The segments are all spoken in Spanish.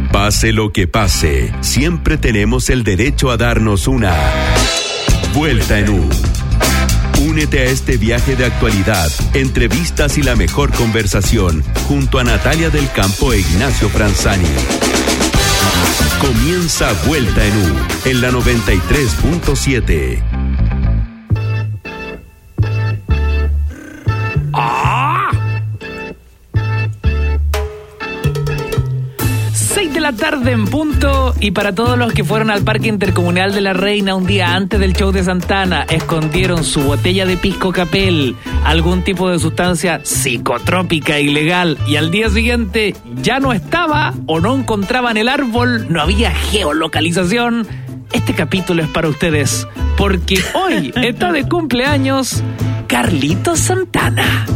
Pase lo que pase, siempre tenemos el derecho a darnos una vuelta en U. Únete a este viaje de actualidad, entrevistas y la mejor conversación junto a Natalia del Campo e Ignacio Franzani. Comienza Vuelta en U en la 93.7. La tarde en punto, y para todos los que fueron al Parque Intercomunal de la Reina un día antes del show de Santana, escondieron su botella de pisco capel, algún tipo de sustancia psicotrópica ilegal, y al día siguiente ya no estaba o no encontraban el árbol, no había geolocalización. Este capítulo es para ustedes, porque hoy está de cumpleaños Carlitos Santana.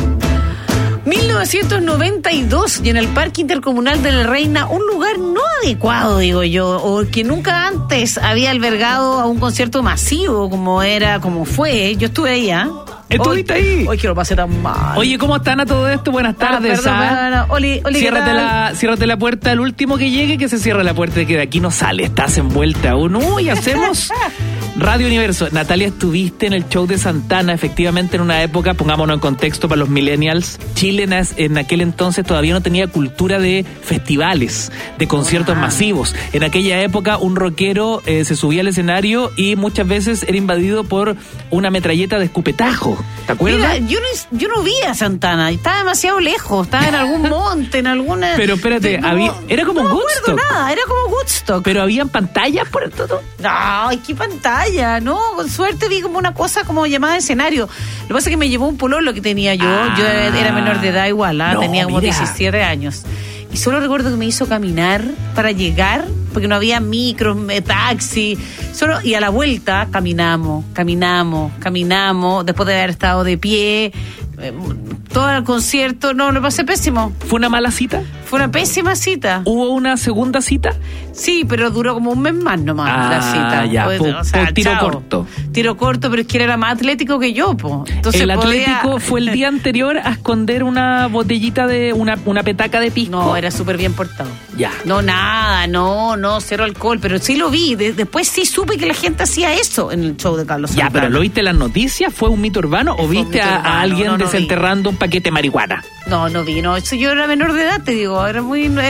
1992, y en el Parque Intercomunal de la Reina, un lugar no adecuado, digo yo, o que nunca antes había albergado a un concierto masivo como fue. Yo estuve ahí, ¿ah? ¿Estuviste ahí? Hoy que lo pasé tan mal. Oye, ¿cómo están a todo esto? Buenas tardes. Perdón. Oli, ciérrate la puerta, el último que llegue que se cierre la puerta, que de aquí no sale, estás envuelta uno y hacemos Radio Universo. Natalia, estuviste en el show de Santana, efectivamente en una época, pongámonos en contexto para los millennials, Chile en aquel entonces todavía no tenía cultura de festivales, de conciertos masivos. En aquella época un rockero se subía al escenario y muchas veces era invadido por una metralleta de escupetajo. ¿Te acuerdas? Mira, yo no vi a Santana, estaba demasiado lejos, estaba en algún monte, en alguna... Pero espérate, era como Woodstock. No me acuerdo nada, era como Woodstock. Pero habían pantallas por el todo. No, ¿qué pantalla? No, con suerte vi como una cosa como llamada escenario. Lo que pasa es que me llevó un pololo que tenía yo era menor de edad igual, tenía como 17 años. Y solo recuerdo que me hizo caminar para llegar, porque no había micros, taxi, y a la vuelta caminamos, después de haber estado de pie, todo el concierto, lo pasé pésimo. ¿Fue una mala cita? Fue una pésima cita. ¿Hubo una segunda cita? Sí, pero duró como un mes más nomás la cita. Ya, Tiro corto, pero es que era más atlético que yo, po. Entonces el atlético fue el día anterior a esconder una botellita de una petaca de pisco. No, era súper bien portado. Ya. No, nada, cero alcohol, pero sí lo vi. Después sí supe que la gente hacía eso en el show de Carlos Santana. Ya, pero ¿lo viste en las noticias? ¿Fue un mito urbano o viste a alguien desenterrando un paquete de marihuana? No vi, eso yo era menor de edad, te digo, era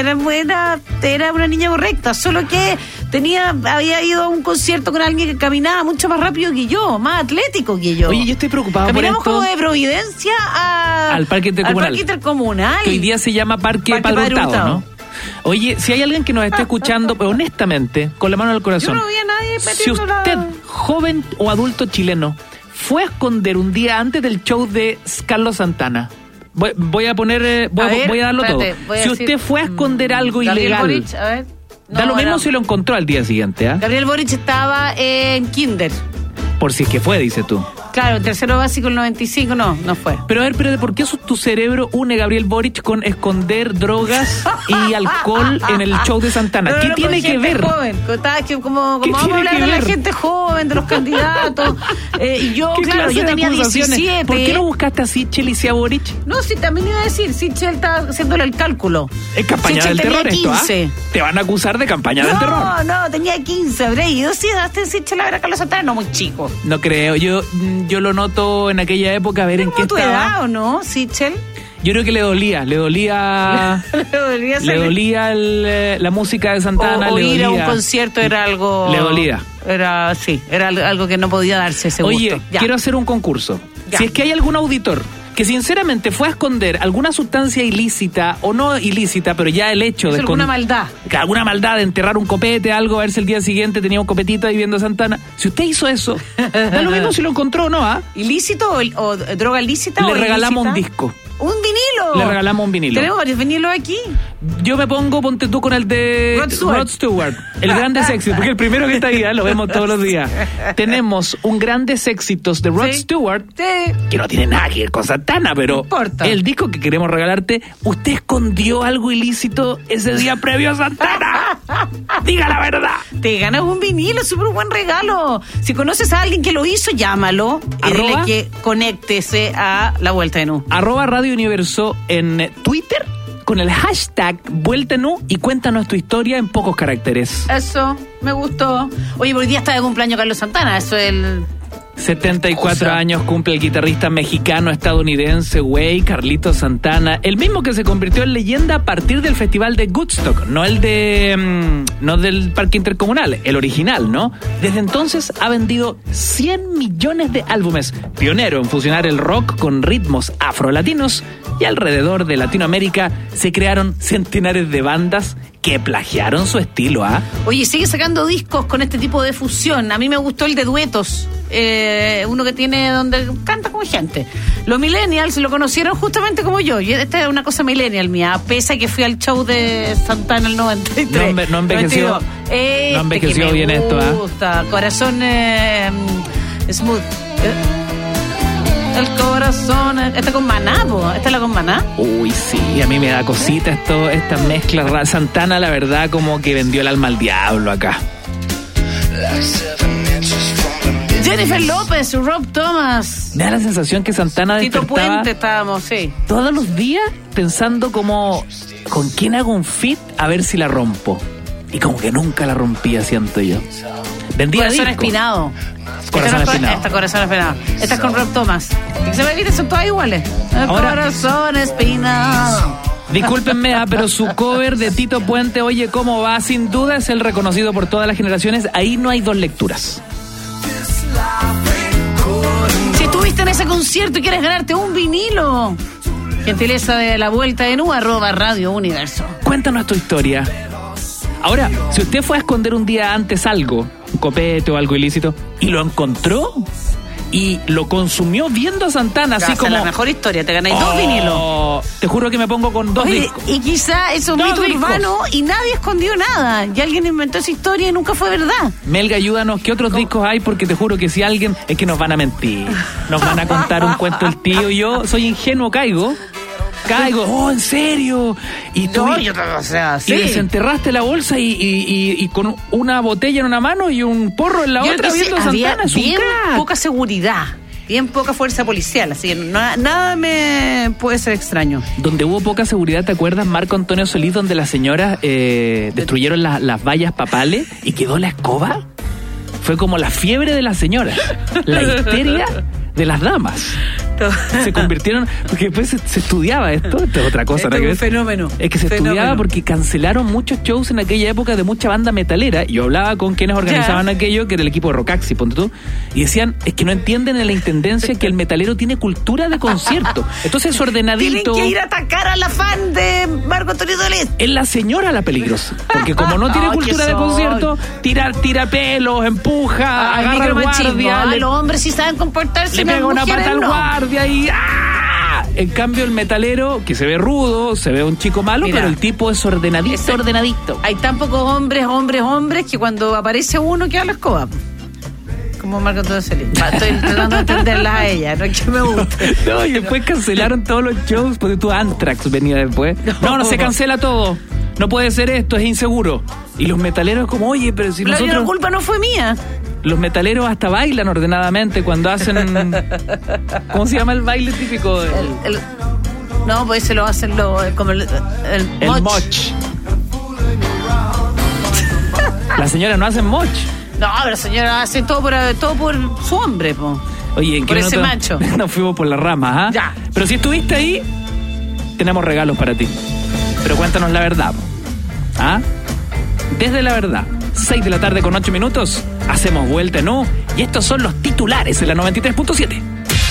una niña correcta, solo que había ido a un concierto con alguien que caminaba mucho más rápido que yo, más atlético que yo. Oye, yo estoy preocupado Caminamos por esto. Como de Providencia al Parque Intercomunal. Que hoy día se llama Parque Padre Hurtado, ¿no? Oye, si hay alguien que nos esté escuchando, pero honestamente, con la mano en el corazón, yo no vi a nadie metiendo si usted, joven o adulto chileno, fue a esconder un día antes del show de Carlos Santana, voy a darlo todo. Si usted fue a esconder algo ilegal, Boric, a ver. Da lo mismo si lo encontró al día siguiente, ¿ah? Gabriel Boric estaba en kinder. Por si es que fue, dices tú. Claro, el tercero básico, el 95, no fue. Pero a ver, ¿por qué tu cerebro une Gabriel Boric con esconder drogas y alcohol en el show de Santana? ¿Qué tiene que ver? Joven, como vamos a hablar de la gente joven, de los candidatos. Y yo, claro, yo tenía 17. ¿Por qué no buscaste a Sichel y a Boric? No, sí, también iba a decir, Sichel está haciéndole el cálculo. Es campaña Sichel del terror 15. esto, ¿ah? Te van a acusar de campaña del terror. No, tenía 15, habré ido. Sí, daste Sichel a ver a Carlos Santana, no, muy chico. No creo, yo lo noto en aquella época, a ver en qué tu estaba. Edad, ¿o no, Sichel? Yo creo que le dolía la música de Santana. O ir a un concierto era algo... Le dolía. Era algo que no podía darse ese gusto. Oye, quiero hacer un concurso. Ya. Si es que hay algún auditor que sinceramente fue a esconder alguna sustancia ilícita o no ilícita, pero ya el hecho de alguna maldad. Alguna maldad de enterrar un copete, algo, a ver si el día siguiente tenía un copetito ahí viendo a Santana. Si usted hizo eso, da lo mismo si lo encontró o no, ¿ah? ¿Ilícito o droga ilícita? Le regalamos un disco. ¿Un vinilo? Le regalamos un vinilo. Tenemos varios vinilos aquí. Yo me ponte tú con el de Rod Stewart, el Grandes Éxitos, porque el primero que está ahí, lo vemos todos los días. Tenemos un Grandes Éxitos de Rod Stewart, que no tiene nada que ver con Santana, pero el disco que queremos regalarte, ¿usted escondió algo ilícito ese día previo a Santana? Diga la verdad. Te ganas un vinilo, súper buen regalo. Si conoces a alguien que lo hizo, llámalo y dile que conéctese a La Vuelta en U. @Radio Universo en Twitter. con el hashtag Vuelta en U y cuéntanos tu historia en pocos caracteres. Eso, me gustó. Oye, hoy día está de cumpleaños Carlos Santana, eso es el... 74 años cumple el guitarrista mexicano-estadounidense, güey, Carlitos Santana, el mismo que se convirtió en leyenda a partir del festival de Woodstock, no el de... no del Parque Intercomunal, el original, ¿no? Desde entonces ha vendido 100 millones de álbumes, pionero en fusionar el rock con ritmos afrolatinos, y alrededor de Latinoamérica se crearon centenares de bandas que plagiaron su estilo, ¿ah? Oye, sigue sacando discos con este tipo de fusión. A mí me gustó el de duetos, uno que tiene donde canta con gente. Los millennials lo conocieron justamente como yo. Y esta es una cosa millennial mía, pese a que fui al show de Santana en el 93. No envejeció, no envejeció bien esto, ¿ah? Me gusta, corazón smooth. El corazón, esta con Maná, esta es la con Maná. Uy, sí, a mí me da cosita estas mezclas. Santana, la verdad, como que vendió el alma al diablo acá. Jennifer López, Rob Thomas. Me da la sensación que Santana Tito despertaba Puente estábamos, sí. todos los días pensando como, ¿con quién hago un feat a ver si la rompo? Y como que nunca la rompía, siento yo. Vendía Corazón discos. Espinado. Corazón Espinado. Esta Corazón Espinado. Esta es con Rob Thomas. Y se me olvida, son todas iguales. Ahora, Corazón Espinado. Discúlpenme, pero su cover de Tito Puente, Oye, ¿cómo va? Sin duda es el reconocido por todas las generaciones. Ahí no hay dos lecturas. Si estuviste en ese concierto y quieres ganarte un vinilo, gentileza de la Vuelta en U, @Radio Universo. Cuéntanos tu historia. Ahora, si usted fue a esconder un día antes algo, un copete o algo ilícito, y lo encontró y lo consumió viendo a Santana, así como... la mejor historia, te ganáis 2 vinilos. Te juro que me pongo con 2 discos. Y quizá eso es un mito urbano y nadie escondió nada. Y alguien inventó esa historia y nunca fue verdad. Melga, ayúdanos, ¿qué otros discos hay? Porque te juro que si alguien... Es que nos van a mentir. Nos van a contar un cuento el tío. Yo soy ingenuo, caigo, oh, ¿en serio? Y tú, o sea, sí. Y desenterraste la bolsa y con una botella en una mano y un porro en la otra viendo a Santana. Es bien un poca seguridad, bien poca fuerza policial, así que nada me puede ser extraño. Donde hubo poca seguridad, ¿te acuerdas, Marco Antonio Solís, donde las señoras destruyeron las vallas papales y quedó la escoba? Fue como la fiebre de las señoras, la histeria de las damas. Se convirtieron, porque después se estudiaba esto es otra cosa, ¿no? Es un fenómeno. Es que se estudiaba porque cancelaron muchos shows en aquella época de mucha banda metalera. Yo hablaba con quienes organizaban aquello, que era el equipo de Rocaxi, ponte tú, y decían, es que no entienden en la intendencia que el metalero tiene cultura de concierto. Entonces es ordenadito. Tienen que ir a atacar a la fan de Marco Antonio Solís. Es la señora la peligrosa, porque como no tiene cultura de concierto, tira pelos, empuja, agarra al guardia. Los hombres sí saben comportarse. Le pega una pata al guardia y ¡ah! En cambio el metalero, que se ve rudo, se ve un chico malo, pero el tipo es ordenadito. Hay tan pocos hombres que cuando aparece uno queda la escoba. Como Marco Antonio Solís. Estoy tratando de entenderlas a ella, no es que me guste. No, y después cancelaron todos los shows, porque tu Anthrax venía después. No, se cancela todo. No puede ser esto, es inseguro. Y los metaleros como, oye, pero si nosotros... La culpa no fue mía. Los metaleros hasta bailan ordenadamente cuando hacen... ¿Cómo se llama el baile típico? No, pues se lo hacen como el moch. Las señoras no hacen moch. No, pero la señora hace todo por su hombre, po. Oye, ¿en qué por ese macho? Nos fuimos por las ramas, ¿ah? Ya. Pero si estuviste ahí, tenemos regalos para ti. Pero cuéntanos la verdad, ¿ah? Desde la verdad, 6 de la tarde con 8 minutos, hacemos Vuelta en U, y estos son los titulares en la 93.7.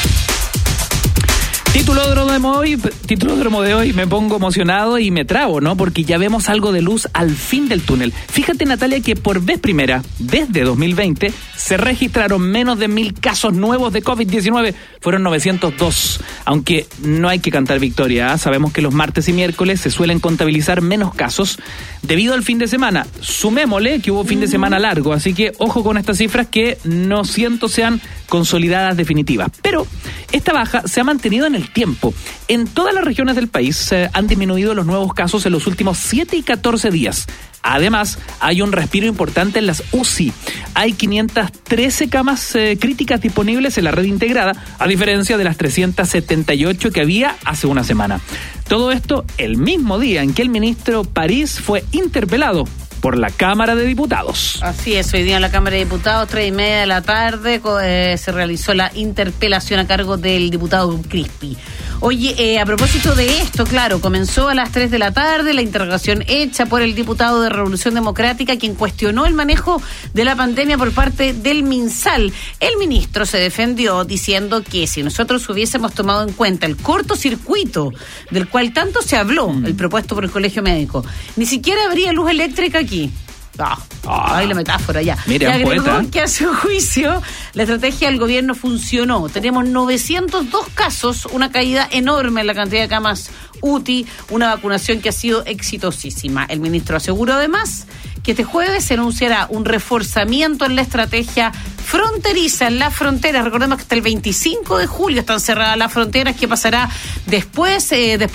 Titulódromo de hoy, me pongo emocionado y me trabo, ¿no? Porque ya vemos algo de luz al fin del túnel. Fíjate, Natalia, que por vez primera, desde 2020, se registraron menos de 1,000 casos nuevos de COVID-19. Fueron 902. Aunque no hay que cantar victoria, ¿eh? Sabemos que los martes y miércoles se suelen contabilizar menos casos debido al fin de semana. Sumémosle que hubo fin de semana largo, así que ojo con estas cifras que no siento sean consolidadas definitivas. Pero esta baja se ha mantenido en el tiempo. En todas las regiones del país han disminuido los nuevos casos en los últimos 7 y 14 días. Además, hay un respiro importante en las UCI. Hay 513 camas críticas disponibles en la red integrada, a diferencia de las 378 que había hace una semana. Todo esto el mismo día en que el ministro París fue interpelado por la Cámara de Diputados. Así es, hoy día en la Cámara de Diputados, 3:30 de la tarde, se realizó la interpelación a cargo del diputado Crispi. Oye, a propósito de esto, claro, comenzó a las 3 de la tarde la interrogación hecha por el diputado de Revolución Democrática, quien cuestionó el manejo de la pandemia por parte del MinSal. El ministro se defendió diciendo que si nosotros hubiésemos tomado en cuenta el cortocircuito del cual tanto se habló, el propuesto por el Colegio Médico, ni siquiera habría luz eléctrica aquí. Ay, la metáfora ya. Mira, y agregó poeta, que a su juicio la estrategia del gobierno funcionó. Tenemos 902 casos, una caída enorme en la cantidad de camas UTI, una vacunación que ha sido exitosísima. El ministro aseguró además que este jueves se anunciará un reforzamiento en la estrategia fronteriza en las fronteras. Recordemos que hasta el 25 de julio están cerradas las fronteras. ¿Qué pasará después?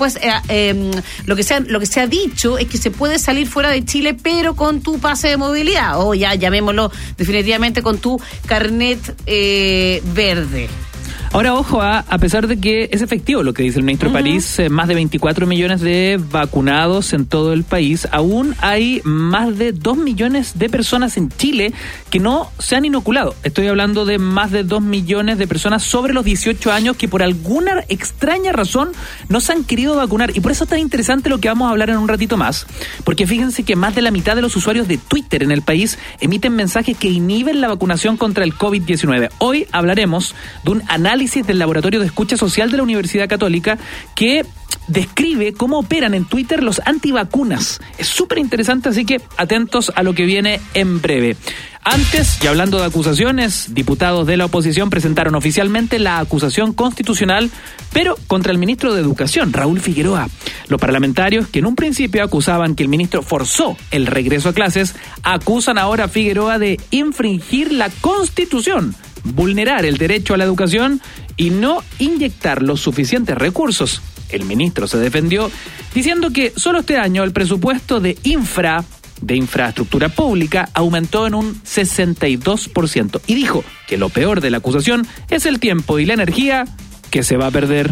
Lo que se ha dicho es que se puede salir fuera de Chile, pero con tu pase de movilidad, o ya llamémoslo definitivamente con tu carnet verde. Ahora, ojo, a pesar de que es efectivo lo que dice el ministro París, más de 24 millones de vacunados en todo el país, aún hay más de 2 millones de personas en Chile que no se han inoculado. Estoy hablando de más de 2 millones de personas sobre los 18 años que por alguna extraña razón no se han querido vacunar. Y por eso es tan interesante lo que vamos a hablar en un ratito más, porque fíjense que más de la mitad de los usuarios de Twitter en el país emiten mensajes que inhiben la vacunación contra el COVID-19. Hoy hablaremos de un análisis del Laboratorio de Escucha Social de la Universidad Católica que describe cómo operan en Twitter los antivacunas. Es súper interesante, así que atentos a lo que viene en breve. Antes, y hablando de acusaciones, diputados de la oposición presentaron oficialmente la acusación constitucional, pero contra el ministro de Educación, Raúl Figueroa. Los parlamentarios, que en un principio acusaban que el ministro forzó el regreso a clases, acusan ahora a Figueroa de infringir la Constitución, vulnerar el derecho a la educación y no inyectar los suficientes recursos. El ministro se defendió diciendo que solo este año el presupuesto de infraestructura pública aumentó en un 62% y dijo que lo peor de la acusación es el tiempo y la energía que se va a perder.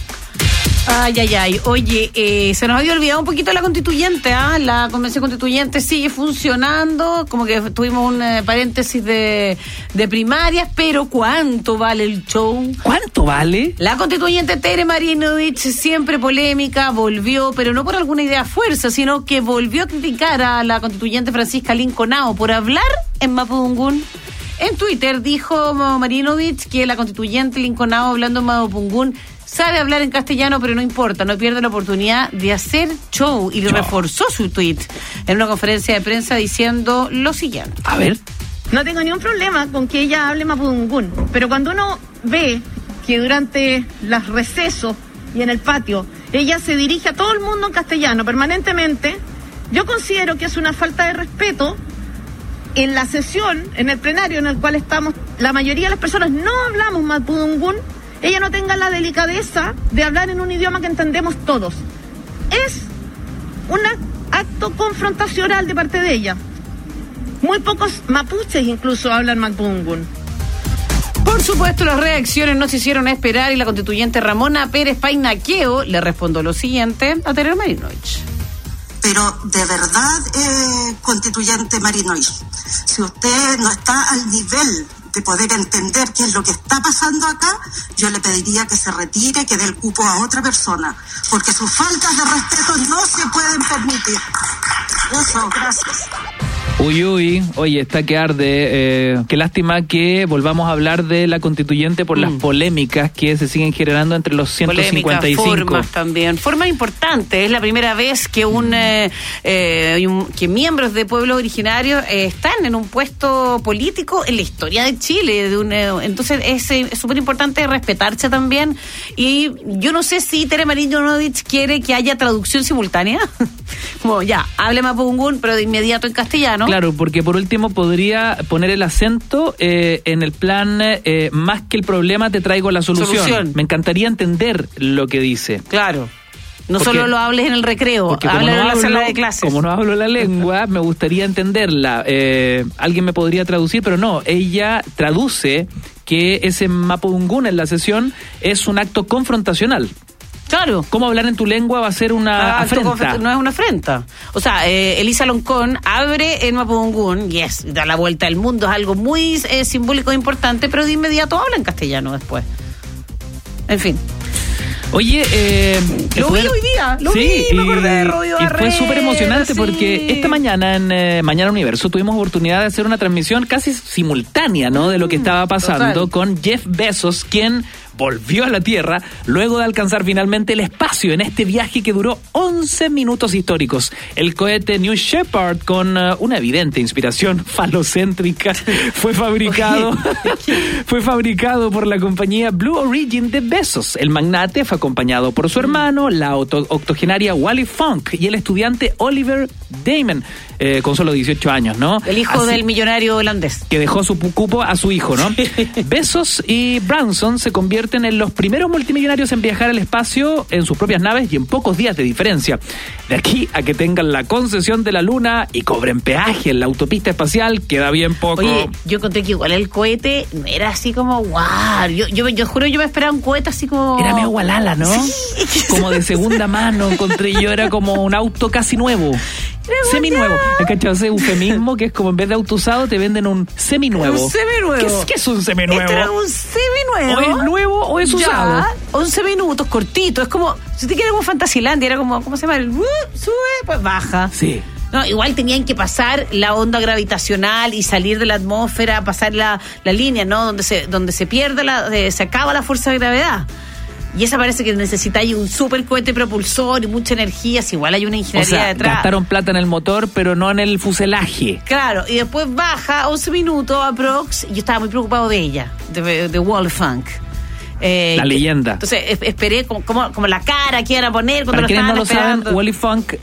Ay. Oye, se nos había olvidado un poquito la constituyente, La convención constituyente sigue funcionando, como que tuvimos un paréntesis de primarias, pero ¿cuánto vale el show? ¿Cuánto vale? La constituyente Tere Marinovich, siempre polémica, volvió, pero no por alguna idea fuerza, sino que volvió a criticar a la constituyente Francisca Linconao por hablar en mapudungún. En Twitter dijo Marinovich que la constituyente Linconao, hablando en mapudungún, sabe hablar en castellano, pero no importa, no pierde la oportunidad de hacer show, y reforzó su tweet en una conferencia de prensa diciendo lo siguiente. A ver. No tengo ningún problema con que ella hable mapudungún, pero cuando uno ve que durante los recesos y en el patio ella se dirige a todo el mundo en castellano permanentemente, yo considero que es una falta de respeto en la sesión, en el plenario en el cual estamos, la mayoría de las personas no hablamos mapudungún. Ella no tenga la delicadeza de hablar en un idioma que entendemos todos. Es un acto confrontacional de parte de ella. Muy pocos mapuches incluso hablan mapudungún. Por supuesto, las reacciones no se hicieron esperar y la constituyente Ramona Pérez Painaqueo le respondió lo siguiente a Tere Marinovich. Pero de verdad, constituyente Marinovich, si usted no está al nivel de poder entender qué es lo que está pasando acá, yo le pediría que se retire, que dé el cupo a otra persona, porque sus faltas de respeto no se pueden permitir. Eso, gracias. Uy, oye, está que arde. Qué lástima que volvamos a hablar de la constituyente por las polémicas que se siguen generando entre los 155. Polémicas, formas también. Formas importantes. Es la primera vez que que miembros de pueblos originarios están en un puesto político en la historia de Chile. Entonces es súper importante respetarse también. Y yo no sé si Tere Marinovich quiere que haya traducción simultánea. Como ya, hable mapudungún, pero de inmediato en castellano. Claro, porque por último podría poner el acento en el plan más que el problema te traigo la solución. Me encantaría entender lo que dice. Claro. No Porque- solo lo hables en el recreo, Porque como háblalo no en la hablo- sala de clases. Como no hablo la lengua, me gustaría entenderla. Alguien me podría traducir, pero no. Ella traduce que ese mapudungún en la sesión es un acto confrontacional. Claro. ¿Cómo hablar en tu lengua va a ser una afrenta? No es una afrenta. O sea, Elisa Loncón abre en Mapudungún, da la vuelta al mundo, es algo muy simbólico e importante, pero de inmediato habla en castellano después. En fin. Oye, Lo vi hoy día, me acordé de Rodrigo y fue Barrera, súper emocionante sí. porque esta mañana en Mañana Universo tuvimos oportunidad de hacer una transmisión casi simultánea, ¿no? De lo que estaba pasando total. con Jeff Bezos, quien volvió a la Tierra luego de alcanzar finalmente el espacio en este viaje que duró 11 minutos históricos. El cohete New Shepard, con una evidente inspiración falocéntrica, fue fabricado por la compañía Blue Origin de Bezos. El magnate fue acompañado por su hermano, la octogenaria Wally Funk, y el estudiante Oliver Damon, con solo 18 años, ¿no? El hijo del millonario holandés. Que dejó su cupo a su hijo, ¿no? Bezos y Branson se convierten en los primeros multimillonarios en viajar al espacio en sus propias naves y en pocos días de diferencia. De aquí a que tengan la concesión de la luna y cobren peaje en la autopista espacial, queda bien poco. Oye, yo conté que igual el cohete no era así como wow. Yo juro, yo me esperaba un cohete así como... Era medio gualala, ¿no? Sí. Como de segunda mano, encontré yo, era como un auto casi nuevo. Seminuevo. ¿Has cachado ese eufemismo que es como en vez de auto usado te venden un seminuevo? Un seminuevo. ¿Qué es un seminuevo? Este era un seminuevo. ¿O es nuevo o es usado? Ya, 11 minutos, cortito. Es como, si te quieres como Fantasilandia, era como, ¿cómo se llama? Sube, pues baja. Sí. No, igual tenían que pasar la onda gravitacional y salir de la atmósfera, pasar la línea, ¿no? Donde se pierde, se acaba la fuerza de gravedad. Y esa parece que necesita ahí un super cohete propulsor y mucha energía, si igual hay una ingeniería detrás. Gastaron plata en el motor, pero no en el fuselaje. Claro, y después baja 11 minutos aprox, y yo estaba muy preocupado de ella, de Wally Funk. La leyenda. Entonces esperé como la cara que iban a poner cuando Para lo quienes estaban no lo esperando. saben, Wally Funk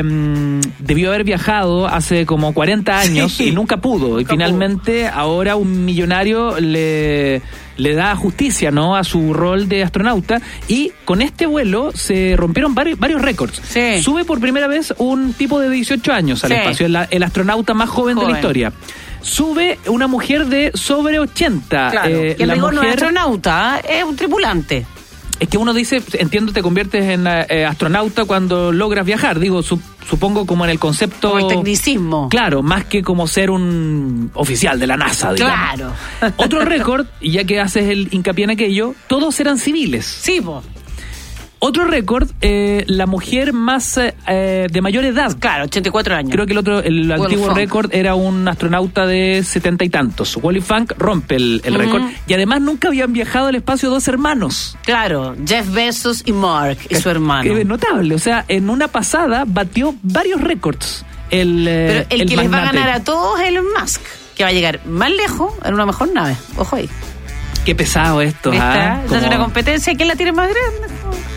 debió haber viajado hace como 40 años Sí. y nunca pudo. Y finalmente ahora un millonario le da justicia, ¿no?, a su rol de astronauta, y con este vuelo se rompieron varios récords. Sí. Sube por primera vez un tipo de 18 años al Sí. espacio, el astronauta más joven de la historia. Sube una mujer de sobre 80. Claro, y el la rigor no es mujer- astronauta, es un tripulante. Es que uno dice, entiendo, te conviertes en astronauta cuando logras viajar. Digo, supongo como en el concepto... Como el tecnicismo. Claro, más que como ser un oficial de la NASA, digamos. Claro. Otro récord, y ya que haces el hincapié en aquello, todos eran civiles. Sí, po. Otro récord, la mujer más de mayor edad. Claro, 84 años. Creo que el antiguo Funk. récord era un astronauta de 70 y tantos. Wally Funk rompe el récord. Y además nunca habían viajado al espacio dos hermanos. Claro, Jeff Bezos y Mark, y su hermano. Que es notable. O sea, en una pasada batió varios récords. Pero el que les va a magnate. ganar a todos es Elon Musk, que va a llegar más lejos en una mejor nave. Ojo ahí. Qué pesado esto, ¿Viste? ¿ah? Es una competencia. ¿Quién la tiene más grande?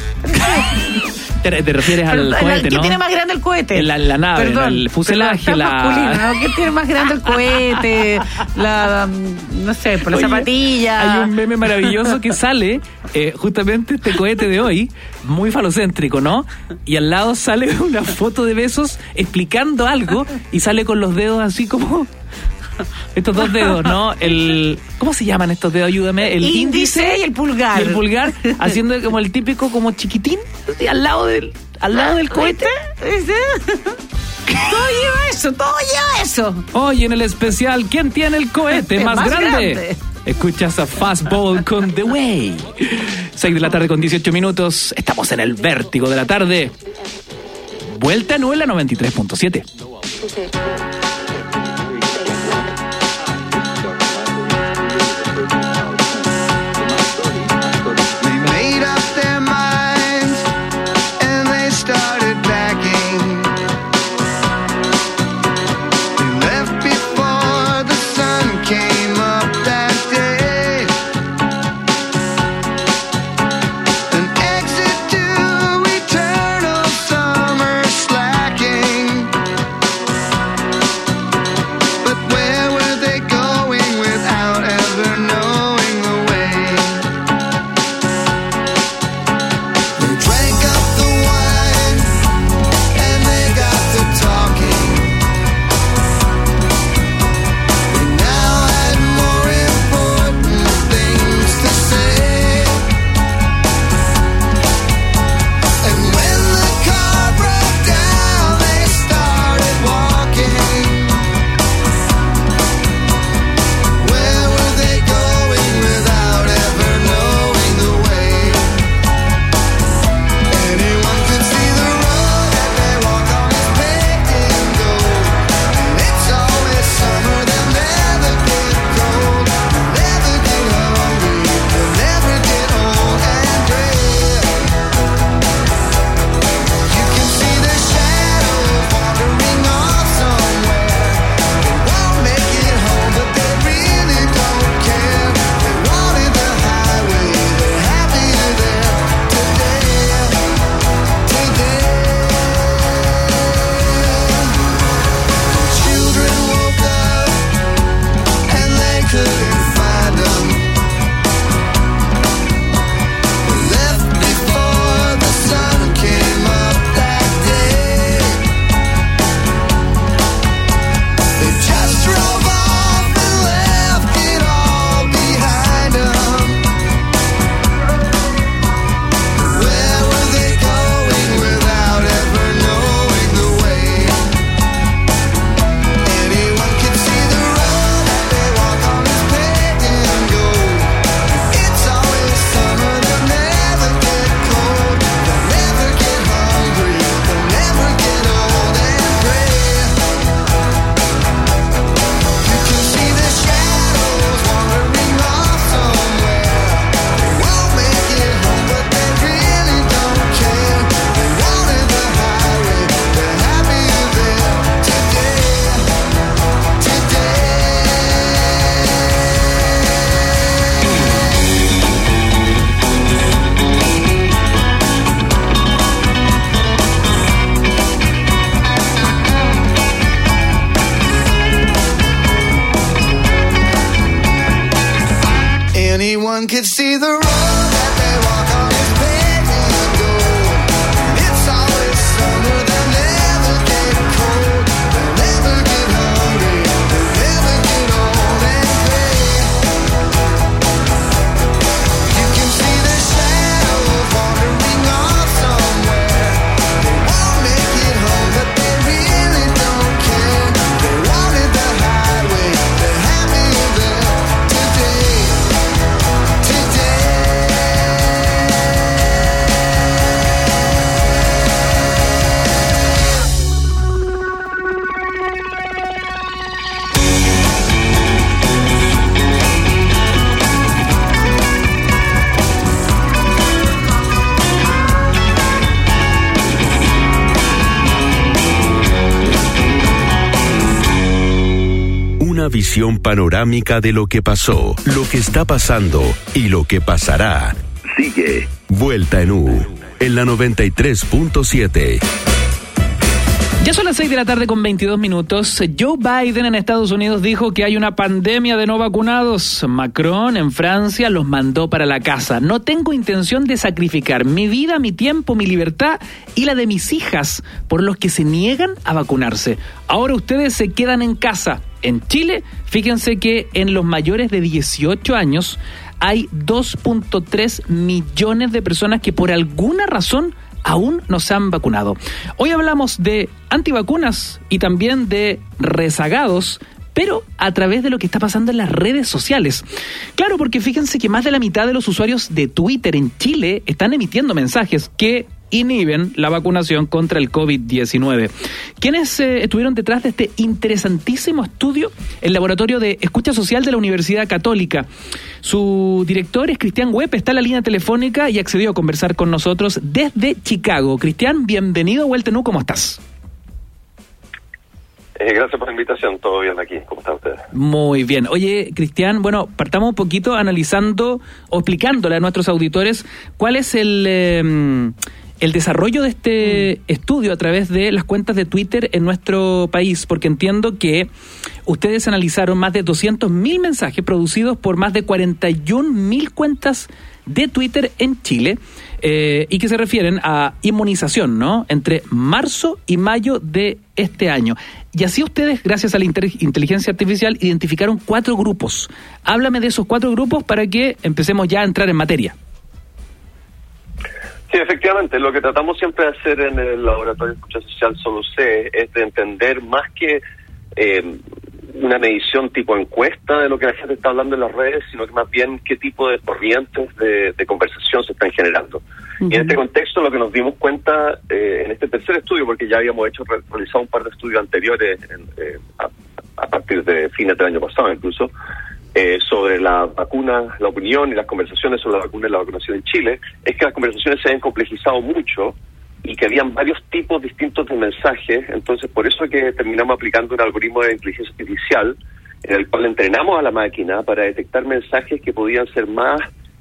Te refieres al cohete, ¿Quién ¿no? tiene más grande el cohete? La nave, Perdón, el fuselaje, pero está masculino, ¿no? ¿Quién tiene más grande el cohete? No sé, por la Oye, zapatilla. Hay un meme maravilloso que sale, justamente este cohete de hoy, muy falocéntrico, ¿no? Y al lado sale una foto de Bezos explicando algo y sale con los dedos así como... Estos dos dedos, ¿no? ¿Cómo se llaman estos dedos? Ayúdame. El índice y el pulgar. Y el pulgar, haciendo como el típico como chiquitín, así, al lado del cohete. ¿Viste? Todo lleva eso. Hoy en el especial, ¿quién tiene el cohete más grande? Escuchas a Fastball con The Way. 6 de la tarde con 18 minutos. Estamos en el vértigo de la tarde. Vuelta Nuela 93.7. Everyone could see the road that they walk on is paved in gold. And it's always summer, they'll never get cold. They'll never get hungry, they'll never get old and gray. You can see the shadows wandering off somewhere. They won't make it home, but they really don't care. They wanted the highway, they're happy there today. Una visión panorámica de lo que pasó, lo que está pasando y lo que pasará. Sigue Vuelta en U, en la 93.7. Ya son las 6 de la tarde con 22 minutos. Joe Biden en Estados Unidos dijo que hay una pandemia de no vacunados. Macron en Francia los mandó para la casa. No tengo intención de sacrificar mi vida, mi tiempo, mi libertad y la de mis hijas por los que se niegan a vacunarse. Ahora ustedes se quedan en casa. En Chile, fíjense que en los mayores de 18 años hay 2.3 millones de personas que por alguna razón aún no se han vacunado. Hoy hablamos de antivacunas y también de rezagados, pero a través de lo que está pasando en las redes sociales. Claro, porque fíjense que más de la mitad de los usuarios de Twitter en Chile están emitiendo mensajes que inhiben la vacunación contra el COVID-19. ¿Quiénes estuvieron detrás de este interesantísimo estudio? El Laboratorio de Escucha Social de la Universidad Católica. Su director es Cristian Webb, está en la línea telefónica y accedió a conversar con nosotros desde Chicago. Cristian, bienvenido a Vuelta en U, ¿cómo estás? Gracias por la invitación, todo bien aquí, ¿cómo están ustedes? Muy bien. Oye, Cristian, bueno, partamos un poquito analizando o explicándole a nuestros auditores cuál es el desarrollo de este estudio a través de las cuentas de Twitter en nuestro país, porque entiendo que ustedes analizaron más de 200.000 mensajes producidos por más de 41.000 cuentas de Twitter en Chile, y que se refieren a inmunización, ¿no?, entre marzo y mayo de este año. Y así ustedes, gracias a la inteligencia artificial, identificaron 4 grupos. Háblame de esos 4 grupos para que empecemos ya a entrar en materia. Sí, efectivamente, lo que tratamos siempre de hacer en el Laboratorio de Escucha Social Solo-C es de entender más que una medición tipo encuesta de lo que la gente está hablando en las redes, sino que más bien qué tipo de corrientes de conversación se están generando. Uh-huh. Y en este contexto lo que nos dimos cuenta en este tercer estudio, porque ya habíamos realizado un par de estudios anteriores a partir de fines del año pasado incluso, sobre la vacuna, la opinión y las conversaciones sobre la vacuna y la vacunación en Chile, es que las conversaciones se han complejizado mucho y que habían varios tipos distintos de mensajes. Entonces por eso que terminamos aplicando un algoritmo de inteligencia artificial en el cual entrenamos a la máquina para detectar mensajes que podían ser más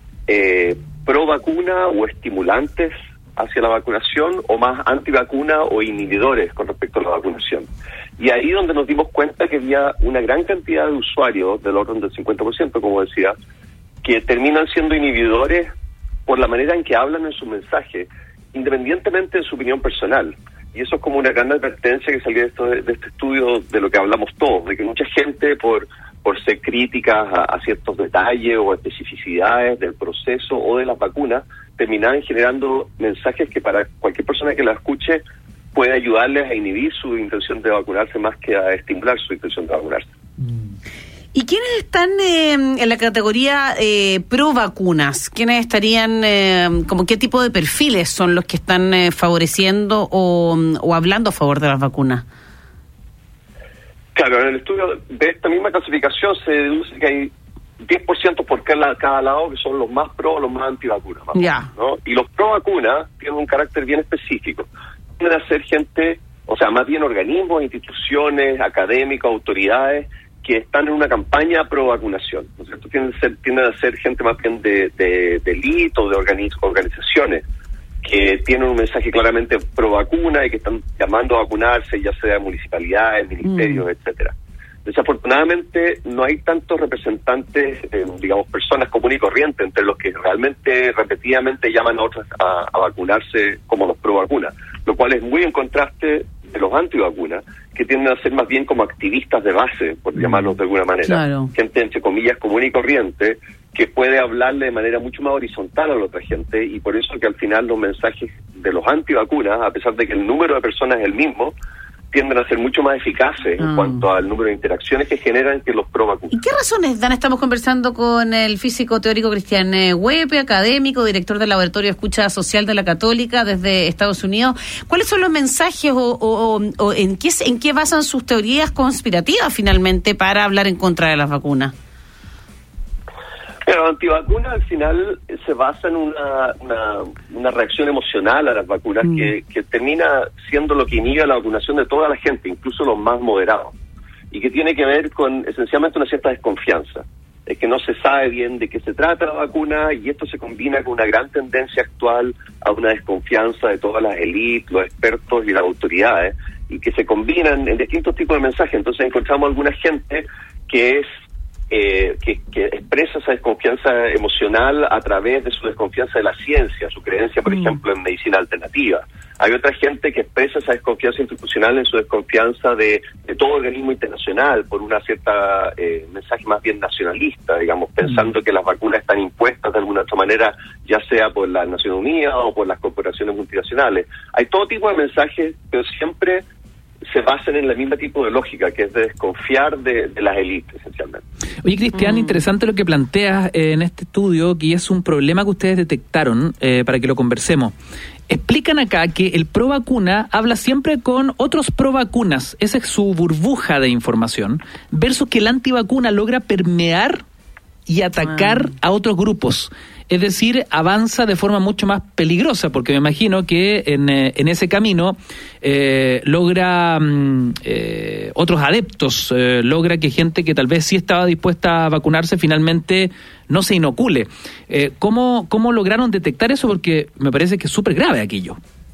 pro vacuna o estimulantes hacia la vacunación, o más antivacuna o inhibidores con respecto a la vacunación. Y ahí donde nos dimos cuenta que había una gran cantidad de usuarios, del orden del 50%, como decía, que terminan siendo inhibidores por la manera en que hablan en su mensaje, independientemente de su opinión personal. Y eso es como una gran advertencia que salió de este estudio, de lo que hablamos todos, de que mucha gente por ser críticas a ciertos detalles o especificidades del proceso o de las vacunas, terminaban generando mensajes que para cualquier persona que la escuche puede ayudarles a inhibir su intención de vacunarse más que a estimular su intención de vacunarse. ¿Y quiénes están en la categoría pro vacunas? ¿Quiénes estarían, como qué tipo de perfiles son los que están favoreciendo o hablando a favor de las vacunas? Claro, en el estudio de esta misma clasificación se deduce que hay 10% por cada lado, que son los más pro o los más antivacunas, ¿no? Y los pro vacunas tienen un carácter bien específico. Tienden a ser gente, o sea, más bien organismos, instituciones, académicos, autoridades que están en una campaña pro vacunación, ¿no es cierto? Tienden a ser gente más bien de élite o de organizaciones que tienen un mensaje claramente pro vacuna y que están llamando a vacunarse, ya sea municipalidades, ministerios, etcétera. Desafortunadamente no hay tantos representantes, digamos, personas comunes y corrientes entre los que realmente repetidamente llaman a otros a vacunarse como los pro vacunas, lo cual es muy en contraste de los antivacunas, que tienden a ser más bien como activistas de base, por llamarlos de alguna manera. Claro. Gente, entre comillas, común y corriente, que puede hablarle de manera mucho más horizontal a la otra gente, y por eso que al final los mensajes de los antivacunas, a pesar de que el número de personas es el mismo, tienden a ser mucho más eficaces en cuanto al número de interacciones que generan que los pro vacunas. ¿Y qué razones dan? Estamos conversando con el físico teórico Cristian Huepe, académico, director del Laboratorio de Escucha Social de la Católica desde Estados Unidos. ¿Cuáles son los mensajes o en qué basan sus teorías conspirativas finalmente para hablar en contra de las vacunas? Pero antivacunas al final se basa en una reacción emocional a las vacunas que termina siendo lo que inhibe la vacunación de toda la gente, incluso los más moderados, y que tiene que ver con esencialmente una cierta desconfianza. Es que no se sabe bien de qué se trata la vacuna, y esto se combina con una gran tendencia actual a una desconfianza de todas las élites, los expertos y las autoridades, y que se combinan en distintos tipos de mensajes. Entonces encontramos alguna gente que expresa esa desconfianza emocional a través de su desconfianza de la ciencia, su creencia, por ejemplo, en medicina alternativa. Hay otra gente que expresa esa desconfianza institucional en su desconfianza de todo organismo internacional, por una cierta mensaje más bien nacionalista, digamos, pensando que las vacunas están impuestas de alguna otra manera, ya sea por las Naciones Unidas o por las corporaciones multinacionales. Hay todo tipo de mensajes, pero siempre se basan en el mismo tipo de lógica, que es de desconfiar de las élites, esencialmente. Oye, Cristian, interesante lo que planteas en este estudio, que es un problema que ustedes detectaron, para que lo conversemos. Explican acá que el pro vacuna habla siempre con otros pro vacunas, esa es su burbuja de información, versus que el antivacuna logra permear y atacar a otros grupos. Es decir, avanza de forma mucho más peligrosa, porque me imagino que en ese camino logra otros adeptos, logra que gente que tal vez sí estaba dispuesta a vacunarse finalmente no se inocule. ¿Cómo lograron detectar eso? Porque me parece que es súper grave aquello.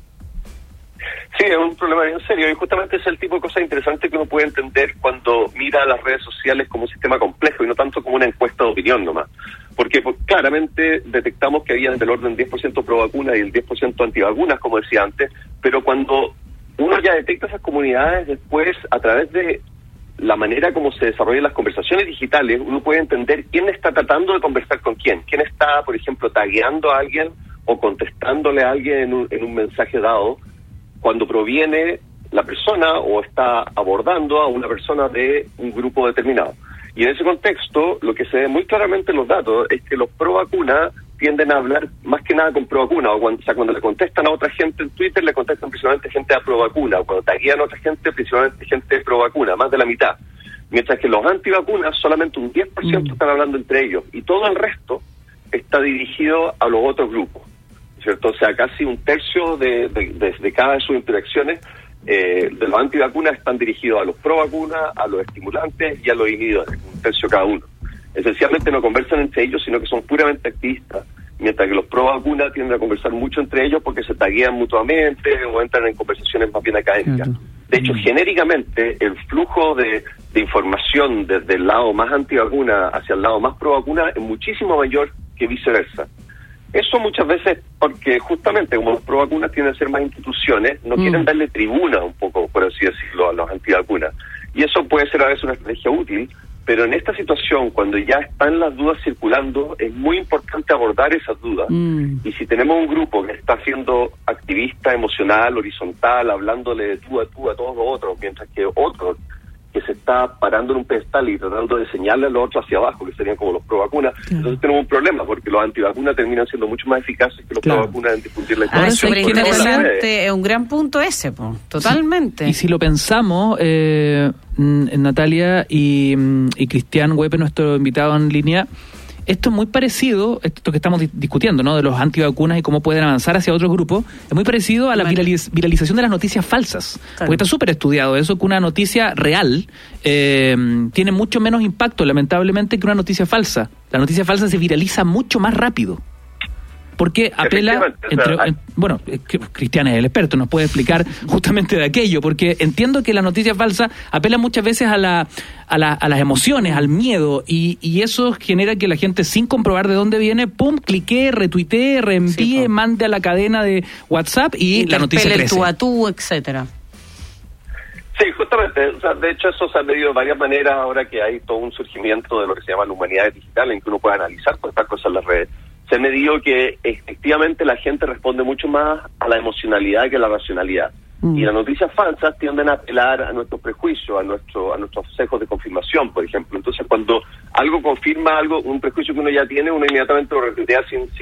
Sí, es un problema bien serio, y justamente es el tipo de cosas interesantes que uno puede entender cuando mira las redes sociales como un sistema complejo y no tanto como una encuesta de opinión nomás. Porque claramente detectamos que había del orden 10% pro vacuna y el 10% antivacunas, como decía antes, pero cuando uno ya detecta esas comunidades, después, a través de la manera como se desarrollan las conversaciones digitales, uno puede entender quién está tratando de conversar con quién está, por ejemplo, tagueando a alguien o contestándole a alguien en un mensaje dado, cuando proviene la persona o está abordando a una persona de un grupo determinado. Y en ese contexto, lo que se ve muy claramente en los datos es que los pro vacuna tienden a hablar más que nada con pro vacuna, o cuando le contestan a otra gente en Twitter, le contestan principalmente gente a pro vacuna, o cuando taguean a otra gente, principalmente gente pro vacuna, más de la mitad. Mientras que los antivacunas, solamente un 10% están hablando entre ellos, y todo el resto está dirigido a los otros grupos, ¿cierto? O sea, casi un tercio de cada de sus interacciones de los antivacunas están dirigidos a los pro vacunas, a los estimulantes y a los inhibidores, un tercio cada uno. Esencialmente no conversan entre ellos, sino que son puramente activistas, mientras que los pro vacunas tienden a conversar mucho entre ellos porque se taguean mutuamente o entran en conversaciones más bien académicas. De hecho, genéricamente, el flujo de información desde el lado más antivacuna hacia el lado más pro vacuna es muchísimo mayor que viceversa. Eso muchas veces porque justamente como los pro vacunas tienen que ser más instituciones, no quieren darle tribuna un poco, por así decirlo, a los antivacunas. Y eso puede ser a veces una estrategia útil, pero en esta situación, cuando ya están las dudas circulando, es muy importante abordar esas dudas. Y si tenemos un grupo que está siendo activista, emocional, horizontal, hablándole de tú a todos los otros, mientras que otro que se está parando en un pedestal y tratando de señalarle a los otros hacia abajo, que serían como los pro vacunas, entonces tenemos un problema, porque los antivacunas terminan siendo mucho más eficaces que los pro vacunas en difundir la información. Es súper interesante, es un gran punto ese, totalmente. Sí. Y si lo pensamos, Natalia y Cristian Huepe, nuestro invitado en línea, esto es muy parecido, esto que estamos discutiendo, ¿no?, de los antivacunas y cómo pueden avanzar hacia otros grupos, es muy parecido a la viralización de las noticias falsas. Claro. Porque está súper estudiado eso, que una noticia real tiene mucho menos impacto, lamentablemente, que una noticia falsa. La noticia falsa se viraliza mucho más rápido. porque apela, Cristian es el experto, nos puede explicar justamente de aquello, porque entiendo que la noticia falsa apela muchas veces a las emociones, al miedo, y eso genera que la gente, sin comprobar de dónde viene, pum, clique, retuitee, reenvíe, mande a la cadena de WhatsApp y la noticia crece. Tú a tú, etcétera. Sí, justamente, o sea, de hecho eso se ha medido de varias maneras ahora que hay todo un surgimiento de lo que se llama la humanidad digital, en que uno puede analizar todas estas cosas en las redes. Se ha medido que efectivamente la gente responde mucho más a la emocionalidad que a la racionalidad. Y las noticias falsas tienden a apelar a nuestros prejuicios, a nuestros sesgos de confirmación, por ejemplo. Entonces, cuando algo confirma algo, un prejuicio que uno ya tiene, uno inmediatamente lo retuitea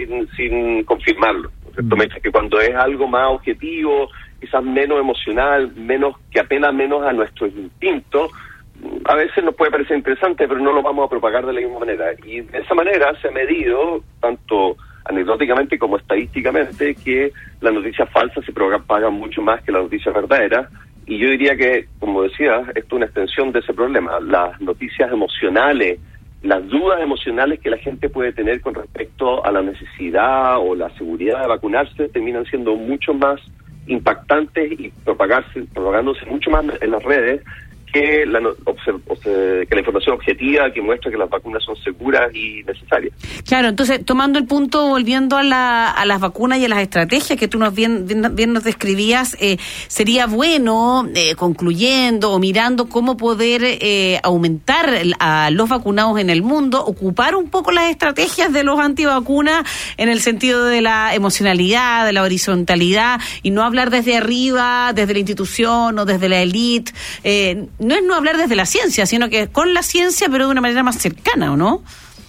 sin confirmarlo. ¿Cierto? Me dice que cuando es algo más objetivo, quizás menos emocional, que apela menos a nuestros instintos, a veces nos puede parecer interesante, pero no lo vamos a propagar de la misma manera. Y de esa manera se ha medido, tanto anecdóticamente como estadísticamente, que las noticias falsas se propagan mucho más que las noticias verdaderas. Y yo diría que, como decía, esto es una extensión de ese problema. Las noticias emocionales, las dudas emocionales que la gente puede tener con respecto a la necesidad o la seguridad de vacunarse terminan siendo mucho más impactantes y propagándose mucho más en las redes que la información objetiva que muestra que las vacunas son seguras y necesarias. Claro, entonces, tomando el punto, volviendo a las vacunas y a las estrategias que tú bien nos describías, sería bueno, concluyendo o mirando cómo poder aumentar a los vacunados en el mundo, ocupar un poco las estrategias de los antivacunas en el sentido de la emocionalidad, de la horizontalidad, y no hablar desde arriba, desde la institución o desde la élite. No es no hablar desde la ciencia, sino que con la ciencia, pero de una manera más cercana, ¿o no?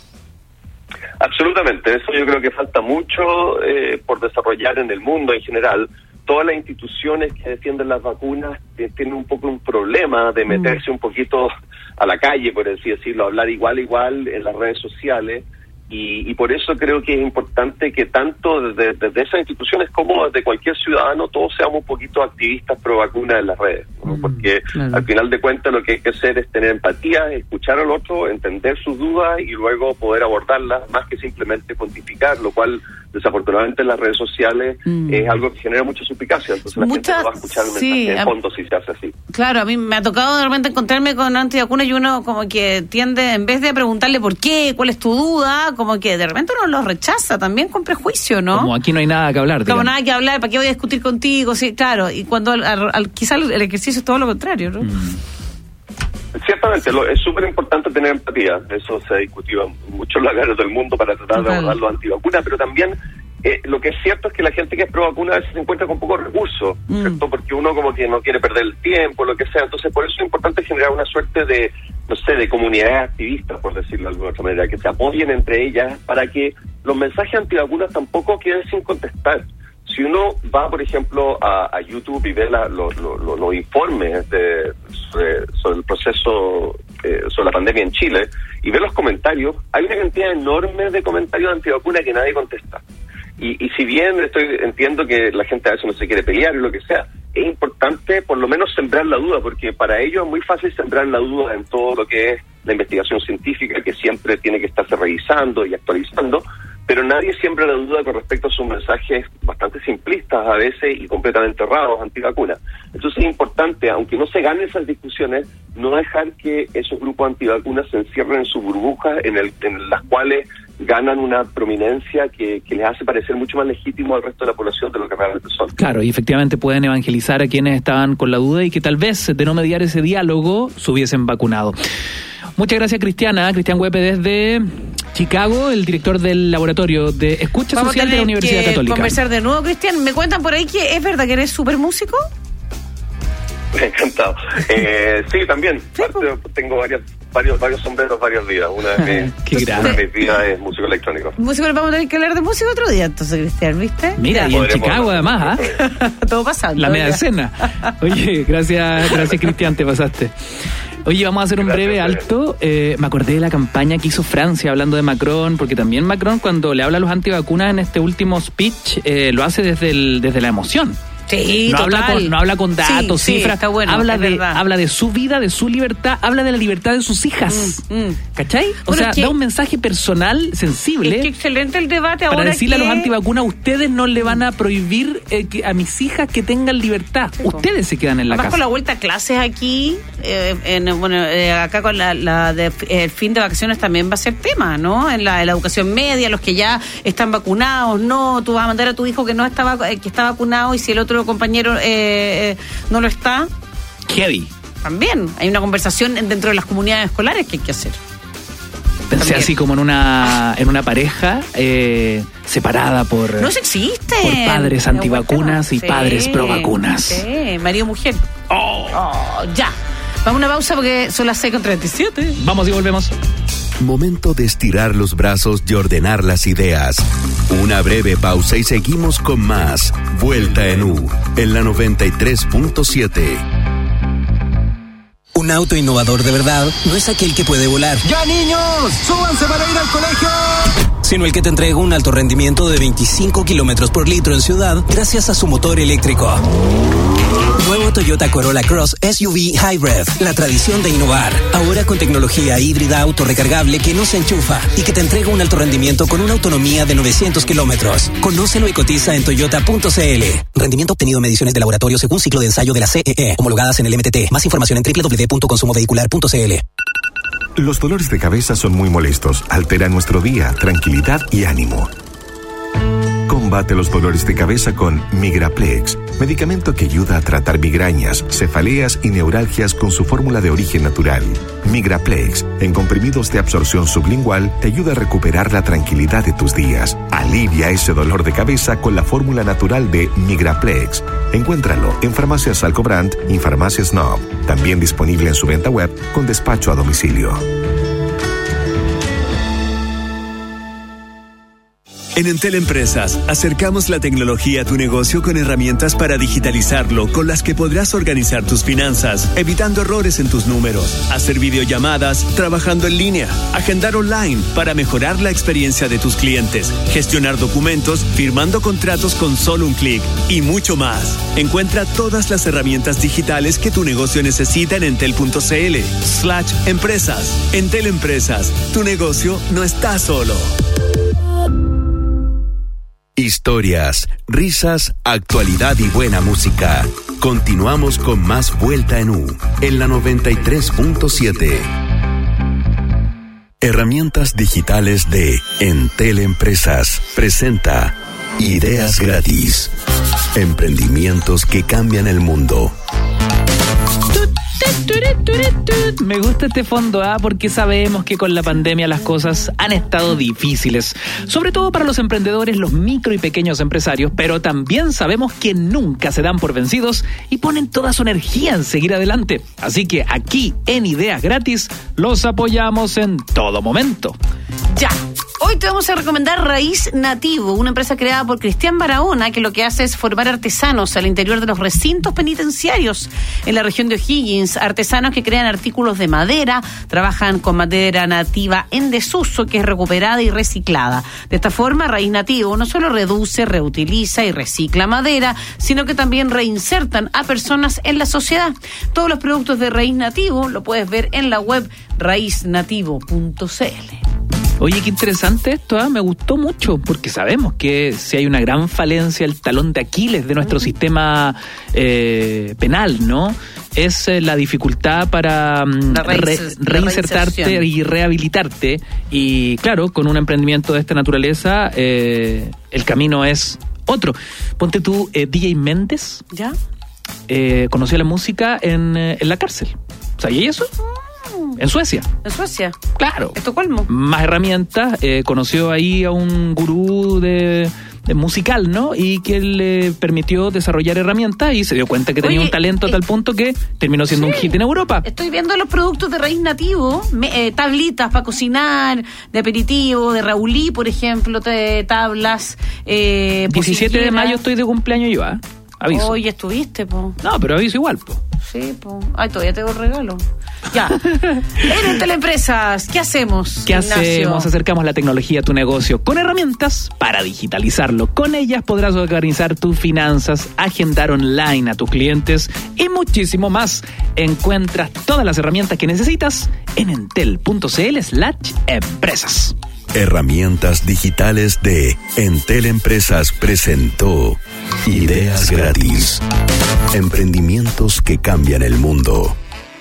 Absolutamente, eso yo creo que falta mucho por desarrollar en el mundo en general. Todas las instituciones que defienden las vacunas tienen un poco un problema de meterse un poquito a la calle, por así decirlo, hablar igual en las redes sociales. Y por eso creo que es importante que tanto desde esas instituciones como desde cualquier ciudadano todos seamos un poquito activistas pro vacuna en las redes, ¿no? Porque al final de cuentas lo que hay que hacer es tener empatía, escuchar al otro, entender sus dudas y luego poder abordarlas más que simplemente pontificar, lo cual desafortunadamente en las redes sociales es algo que genera mucha suspicacia, entonces la gente no va a escuchar el mensaje de fondo si se hace así. Claro, a mí me ha tocado de repente encontrarme con antivacunas y uno como que tiende, en vez de preguntarle por qué, cuál es tu duda, como que de repente uno los rechaza también con prejuicio, ¿no? Como aquí no hay nada que hablar. Como nada que hablar, ¿para qué voy a discutir contigo? Sí, claro, y cuando quizás el ejercicio es todo lo contrario, ¿no? Ciertamente, es súper importante tener empatía, eso se ha discutido en muchos lugares del mundo para tratar de abordar los antivacunas, pero también lo que es cierto es que la gente que es pro vacuna a veces se encuentra con pocos recursos, ¿cierto? Porque uno como que no quiere perder el tiempo, lo que sea, entonces por eso es importante generar una suerte de, no sé, de comunidades activistas, por decirlo de alguna otra manera, que se apoyen entre ellas para que los mensajes antivacunas tampoco queden sin contestar. Si uno va, por ejemplo, a YouTube y ve los informes sobre el proceso, sobre la pandemia en Chile, y ve los comentarios, hay una cantidad enorme de comentarios antivacunas que nadie contesta. Y si bien entiendo que la gente a veces no se quiere pelear y lo que sea, es importante por lo menos sembrar la duda, porque para ellos es muy fácil sembrar la duda en todo lo que es la investigación científica, que siempre tiene que estarse revisando y actualizando, pero nadie siembra la duda con respecto a sus mensajes bastante simplistas a veces y completamente errados antivacunas. Entonces es importante, aunque no se ganen esas discusiones, no dejar que esos grupos antivacunas se encierren en sus burbujas en las cuales ganan una prominencia que les hace parecer mucho más legítimo al resto de la población de lo que realmente son. Claro, y efectivamente pueden evangelizar a quienes estaban con la duda y que tal vez de no mediar ese diálogo se hubiesen vacunado. Muchas gracias, Cristian Huepe desde Chicago, el director del laboratorio de escucha social de la Universidad Católica. Vamos a conversar de nuevo, Cristian. Me cuentan por ahí que es verdad que eres súper músico. Encantado. Sí, también. Sí, tengo varios sombreros, varias vidas. Una de mis vidas es músico electrónico. Músico, vamos a tener que hablar de música otro día, entonces, Cristian, ¿viste? Mira, y en Chicago además, todo pasando. La media escena. Oye, gracias Cristian, te pasaste. Oye, vamos a hacer un breve alto. Me acordé de la campaña que hizo Francia hablando de Macron, porque también Macron, cuando le habla a los antivacunas en este último speech, lo hace desde la emoción. Sí, no total. habla con datos, Sí, cifras, está bueno, habla es verdad. habla de su vida, de su libertad, habla de la libertad de sus hijas. ¿Cachai? O Bueno, sea, es que- da un mensaje personal, sensible. Es que excelente el debate ahora. Para decirle a los que- antivacunas, ustedes no le van a prohibir a mis hijas que tengan libertad. Sí, po. Ustedes se quedan en la Además, casa. con la vuelta a clases aquí, acá con el fin de vacaciones también va a ser tema, ¿no? En la educación media, los que ya están vacunados, no, tú vas a mandar a tu hijo que no está, que está vacunado y si el otro compañero no lo está, Heavy. también hay una conversación dentro de las comunidades escolares que hay que hacer. Pensé También. así como en una pareja separada por... No se existe. por padres antivacunas y padres pro vacunas. Sí, marido mujer. Ya. Vamos a una pausa porque son las 6:37. Vamos y volvemos. Momento de estirar los brazos y ordenar las ideas. Una breve pausa y seguimos con más Vuelta en U, en la 93.7. Un auto innovador de verdad no es aquel que puede volar. ¡Ya, niños! ¡Súbanse para ir al colegio! Sino el que te entrega un alto rendimiento de 25 kilómetros por litro en ciudad gracias a su motor eléctrico. Nuevo Toyota Corolla Cross SUV Hybrid, la tradición de innovar. Ahora con tecnología híbrida autorrecargable que no se enchufa y que te entrega un alto rendimiento con una autonomía de 900 kilómetros. Conócelo y cotiza en toyota.cl. Rendimiento obtenido en mediciones de laboratorio según ciclo de ensayo de la CEE, homologadas en el MTT. Más información en www.consumovehicular.cl. Los dolores de cabeza son muy molestos, alteran nuestro día, tranquilidad y ánimo. Combate los dolores de cabeza con Migraplex, medicamento que ayuda a tratar migrañas, cefaleas y neuralgias con su fórmula de origen natural. Migraplex, en comprimidos de absorción sublingual, te ayuda a recuperar la tranquilidad de tus días. Alivia ese dolor de cabeza con la fórmula natural de Migraplex. Encuéntralo en Farmacias Alcobrand y Farmacias Snob. También disponible en su venta web con despacho a domicilio. En Entel Empresas, acercamos la tecnología a tu negocio con herramientas para digitalizarlo, con las que podrás organizar tus finanzas, evitando errores en tus números, hacer videollamadas, trabajando en línea, agendar online para mejorar la experiencia de tus clientes, gestionar documentos, firmando contratos con solo un clic y mucho más. Encuentra todas las herramientas digitales que tu negocio necesita en entel.cl/empresas. Entel Empresas, tu negocio no está solo. Historias, risas, actualidad y buena música. Continuamos con más Vuelta en U, en la 93.7. Herramientas digitales de Entel Empresas presenta Ideas Gratis. Emprendimientos que cambian el mundo. Me gusta este fondo porque sabemos que con la pandemia las cosas han estado difíciles, sobre todo para los emprendedores, los micro y pequeños empresarios, pero también sabemos que nunca se dan por vencidos y ponen toda su energía en seguir adelante. Así que aquí en Ideas Gratis los apoyamos en todo momento. Ya. Hoy te vamos a recomendar Raíz Nativo, una empresa creada por Cristian Barahona que lo que hace es formar artesanos al interior de los recintos penitenciarios en la región de O'Higgins, artesanos que crean artículos de madera, trabajan con madera nativa en desuso que es recuperada y reciclada. De esta forma, Raíz Nativo no solo reduce, reutiliza y recicla madera, sino que también reinsertan a personas en la sociedad. Todos los productos de Raíz Nativo lo puedes ver en la web raiznativo.cl. Oye, qué interesante esto, me gustó mucho, porque sabemos que si hay una gran falencia, el talón de Aquiles de nuestro sistema penal, ¿no? Es la dificultad para reinsertarte y rehabilitarte. Y claro, con un emprendimiento de esta naturaleza, el camino es otro. Ponte tú, DJ Méndez, ¿ya? Conoció la música en la cárcel. ¿Sabías eso? En Suecia. ¿En Suecia? Claro. Estocolmo. Más herramientas. Conoció ahí a un gurú de musical, ¿no? Y que le permitió desarrollar herramientas y se dio cuenta que tenía un talento a tal punto que terminó siendo un hit en Europa. Estoy viendo los productos de Raíz Nativo, tablitas para cocinar, de aperitivo, de Raulí, por ejemplo, tablas. 17 de mayo estoy de cumpleaños yo, Aviso. Hoy estuviste, po. No, pero aviso igual, po. Sí, po. Ay, todavía tengo el regalo. Ya. En Teleempresas, ¿qué hacemos? ¿Qué Ignacio? hacemos? Acercamos la tecnología a tu negocio con herramientas para digitalizarlo. Con ellas podrás organizar tus finanzas, agendar online a tus clientes y muchísimo más. Encuentras todas las herramientas que necesitas en entel.cl/empresas. Herramientas digitales de Entel Empresas presentó Ideas Gratis. Emprendimientos que cambian el mundo.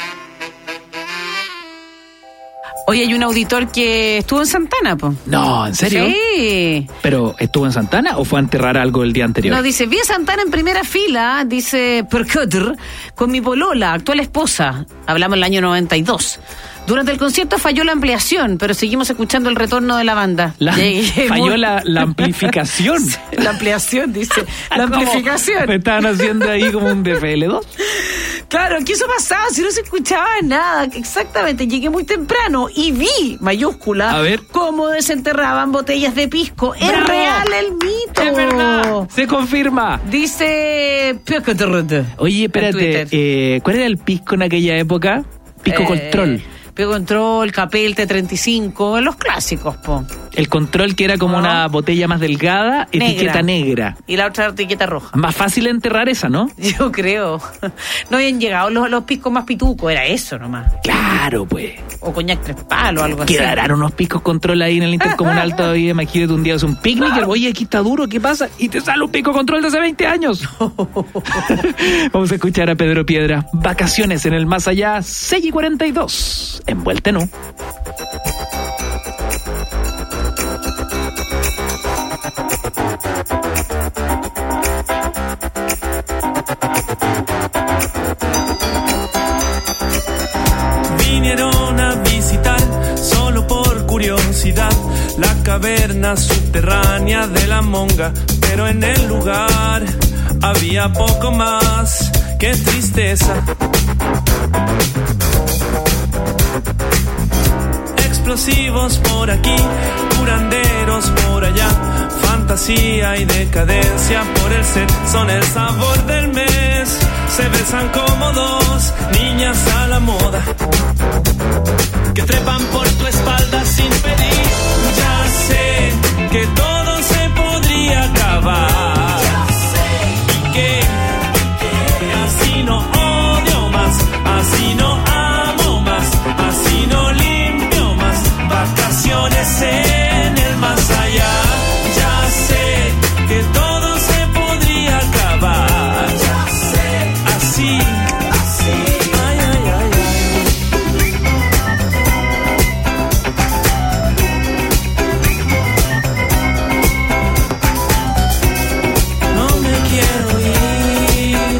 Hoy hay un auditor que estuvo en Santana, po. No, ¿en serio? Sí. ¿Pero estuvo en Santana o fue a enterrar algo el día anterior? No, dice, vi a Santana en primera fila, dice Percutter, con mi polola, actual esposa. Hablamos el año 92. Durante el concierto falló la ampliación, pero seguimos escuchando el retorno de la banda. Falló la amplificación. La ampliación, dice. La amplificación. Me estaban haciendo ahí como un DFL2. Claro, ¿qué eso pasaba? Si no se escuchaba nada. Exactamente, llegué muy temprano y vi, mayúscula, a ver, cómo desenterraban botellas de pisco. ¡Bravo! Es real el mito. Es verdad, se confirma. Dice... Oye, espérate, ¿cuál era el pisco en aquella época? Pisco Control. Pisco Control, Capel, T35, los clásicos, po. El Control, que era como una botella más delgada, etiqueta negra. Y la otra etiqueta roja. Más fácil enterrar esa, ¿no? Yo creo. No habían llegado los piscos más pitucos, era eso nomás. Claro, pues. O coñac 3 palos, algo así. Quedarán unos piscos Control ahí en el Intercomunal todavía. Imagínate un día es un picnic, oye, aquí está duro, ¿qué pasa? Y te sale un pisco Control de hace 20 años. Vamos a escuchar a Pedro Piedra. Vacaciones en el más allá, 6:42. Envuelta en U. Vinieron a visitar, solo por curiosidad, la caverna subterránea de la Monga, pero en el lugar había poco más que tristeza. Explosivos por aquí, curanderos por allá, fantasía y decadencia por el set, son el sabor del mes. Se besan como dos niñas a la moda, que trepan por tu espalda sin pedir. Ya sé que todo se podría acabar, y que así no odio más, así no amo más, así no limpio más. Vacaciones en el más allá. Ya sé que todo se podría acabar, ya sé, así, ay, ay, ay, ay. No me quiero ir,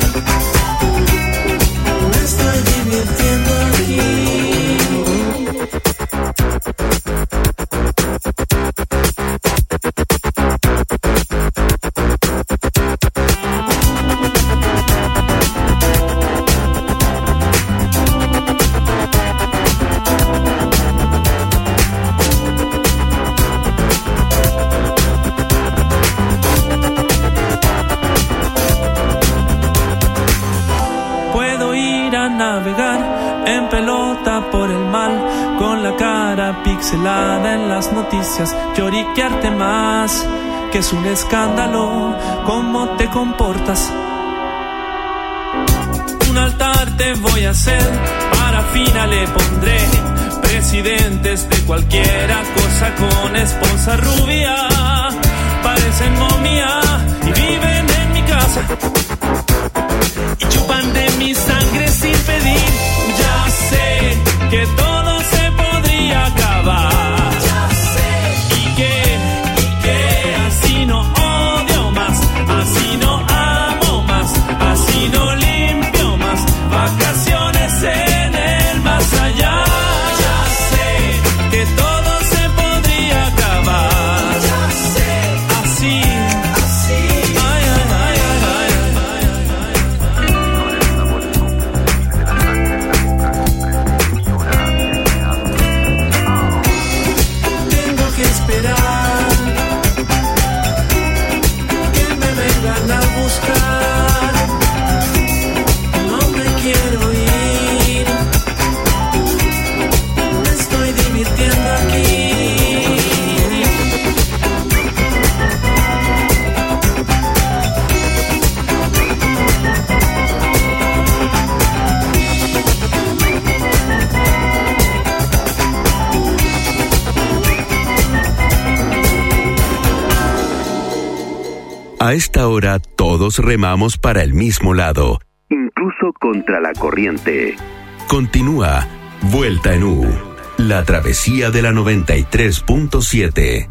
me estoy divirtiendo aquí. Puedo ir a navegar en pelota por el mal, con la cara pixelada en las noticias, lloriquearte más, que es un escándalo cómo te comportas. Un altar te voy a hacer, parafina le pondré, presidentes de cualquiera cosa con esposa rubia, parecen momia y viven en mi casa y chupan de mi sangre sin pedir. Ya sé que todo se podría acabar, ya sé, y que así no odio más, así no amo más, así no limpio más. Vacaciones en el más allá. Ya sé que todo se podría acabar, ya sé, así, ay, ay, ay, ay, ay. A esta hora todos remamos para el mismo lado, incluso contra la corriente. Continúa Vuelta en U, la travesía de la 93.7.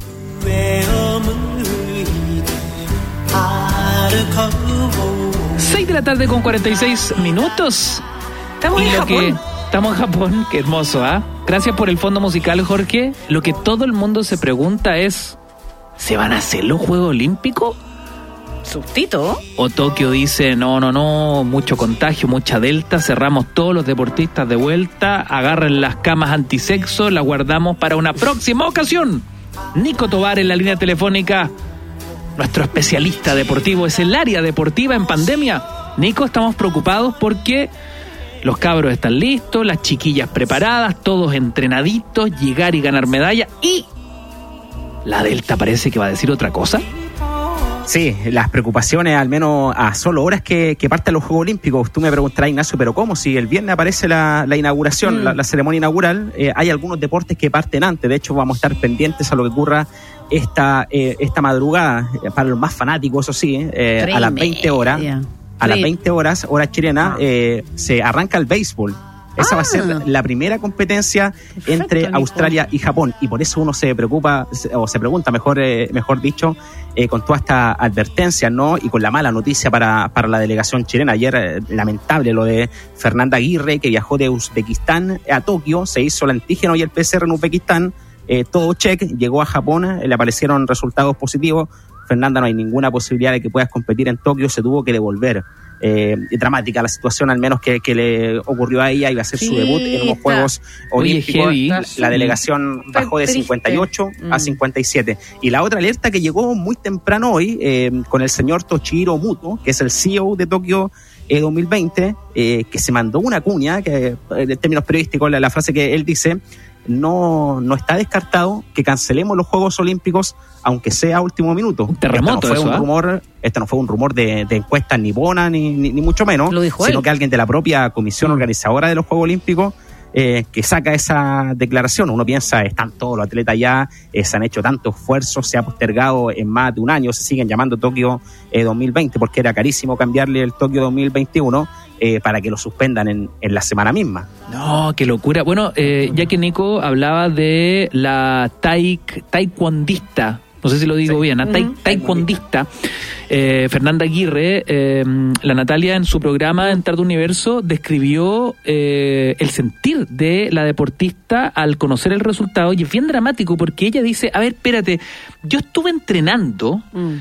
6 de la tarde con 46 minutos. Estamos en Japón. Estamos en Japón, qué hermoso, ¿ah? Gracias por el fondo musical, Jorge. Lo que todo el mundo se pregunta es, ¿se van a hacer los Juegos Olímpicos? Sustito. O Tokio dice, no, mucho contagio, mucha delta, cerramos todos los deportistas de vuelta, agarren las camas antisexo, las guardamos para una próxima ocasión. Nico Tobar en la línea telefónica, nuestro especialista deportivo, es el área deportiva en pandemia. Nico, estamos preocupados porque los cabros están listos, las chiquillas preparadas, todos entrenaditos, llegar y ganar medalla, y la delta parece que va a decir otra cosa. Sí, las preocupaciones, al menos a solo horas que parten los Juegos Olímpicos. Tú me preguntarás, Ignacio, ¿pero cómo? Si el viernes aparece la inauguración, la ceremonia inaugural, hay algunos deportes que parten antes. De hecho, vamos a estar pendientes a lo que ocurra esta madrugada. Para los más fanáticos, eso sí, a las 20 horas. A las 20 horas, hora chilena, se arranca el béisbol. Esa va a ser la primera competencia entre Australia y Japón, y por eso uno se preocupa, o se pregunta, mejor dicho, con toda esta advertencia, ¿no? Y con la mala noticia para la delegación chilena. Ayer, lamentable lo de Fernanda Aguirre, que viajó de Uzbekistán a Tokio, se hizo el antígeno y el PCR en Uzbekistán, todo check, llegó a Japón, le aparecieron resultados positivos. Fernanda, no hay ninguna posibilidad de que puedas competir en Tokio, se tuvo que devolver. Dramática la situación, al menos que le ocurrió a ella. Iba a hacer su debut en unos Juegos Olímpicos. La delegación bajó de 58 a 57. Y la otra alerta que llegó muy temprano hoy, con el señor Toshihiro Muto, que es el CEO de Tokio 2020, que se mandó una cuña, que en términos periodísticos, la frase que él dice: no está descartado que cancelemos los Juegos Olímpicos, aunque sea a último minuto. Un terremoto. Esto no fue un rumor de encuestas nipona, ni mucho menos, sino que alguien de la propia comisión organizadora de los Juegos Olímpicos que saca esa declaración. Uno piensa, están todos los atletas ya, se han hecho tantos esfuerzos, se ha postergado en más de un año, se siguen llamando Tokio 2020 porque era carísimo cambiarle el Tokio 2021 para que lo suspendan en la semana misma. No, qué locura. Bueno, ya que Nico hablaba de la taekwondista, no sé si lo digo bien, taekwondista, Fernanda Aguirre, la Natalia en su programa Entrar de Universo describió el sentir de la deportista al conocer el resultado, y es bien dramático porque ella dice, a ver, espérate, yo estuve entrenando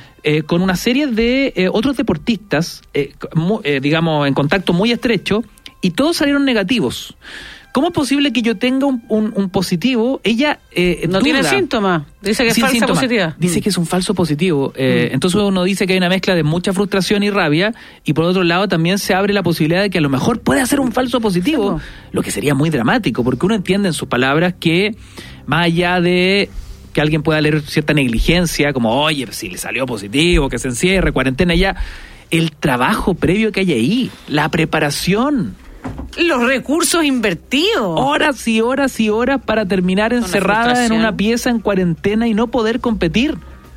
con una serie de otros deportistas, digamos, en contacto muy estrecho, y todos salieron negativos. ¿Cómo es posible que yo tenga un positivo? Ella no duda. tiene síntomas. Dice que es falsa positiva. Dice que es un falso positivo. Entonces uno dice que hay una mezcla de mucha frustración y rabia, y por otro lado también se abre la posibilidad de que a lo mejor pueda ser un falso positivo, lo que sería muy dramático, porque uno entiende en sus palabras que más allá de que alguien pueda leer cierta negligencia, como, oye, si le salió positivo, que se encierre, cuarentena, ya, el trabajo previo que hay ahí, la preparación, los recursos invertidos, horas y horas y horas para terminar encerrada en una pieza en cuarentena y no poder competir.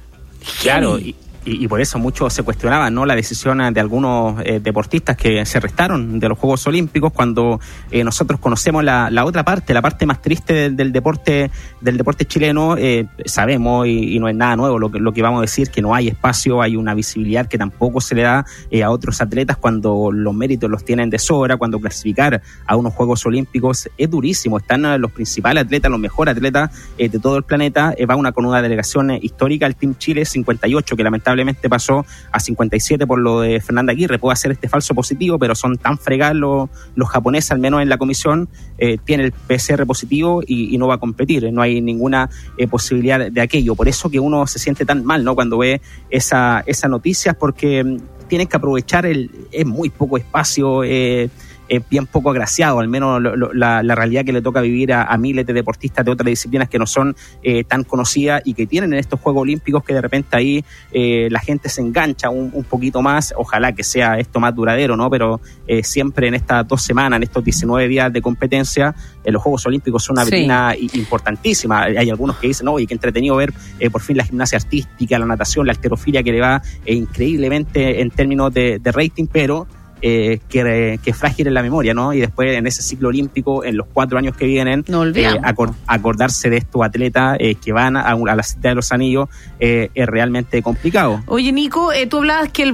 Claro, y por eso muchos se cuestionaban, ¿no?, la decisión de algunos deportistas que se restaron de los Juegos Olímpicos, cuando nosotros conocemos la otra parte, la parte más triste del deporte chileno. Sabemos, y no es nada nuevo lo que vamos a decir, que no hay espacio, hay una visibilidad que tampoco se le da a otros atletas cuando los méritos los tienen de sobra, cuando clasificar a unos Juegos Olímpicos es durísimo. Están los principales atletas, los mejores atletas de todo el planeta. Va con una delegación histórica, el Team Chile 58, que lamentablemente pasó a 57 por lo de Fernanda Aguirre. Puede hacer este falso positivo, pero son tan fregados los japoneses, al menos en la comisión, tiene el PCR positivo y no va a competir. No hay ninguna posibilidad de aquello. Por eso que uno se siente tan mal, ¿no?, cuando ve esa noticias, porque tienes que aprovechar es muy poco espacio, bien poco agraciado, al menos la realidad que le toca vivir a miles de deportistas de otras disciplinas que no son tan conocidas y que tienen en estos Juegos Olímpicos, que de repente ahí la gente se engancha un poquito más. Ojalá que sea esto más duradero, ¿no? Pero siempre en estas 2 semanas, en estos 19 días de competencia, los Juegos Olímpicos son una vitrina importantísima. Hay algunos que dicen, oye, qué entretenido ver por fin la gimnasia artística, la natación, la halterofilia, que le va increíblemente en términos de rating, pero que es frágil en la memoria, ¿no? Y después en ese ciclo olímpico, en los 4 años que vienen, acordarse de estos atletas que van a la cita de los anillos es realmente complicado. Oye, Nico, tú hablabas que el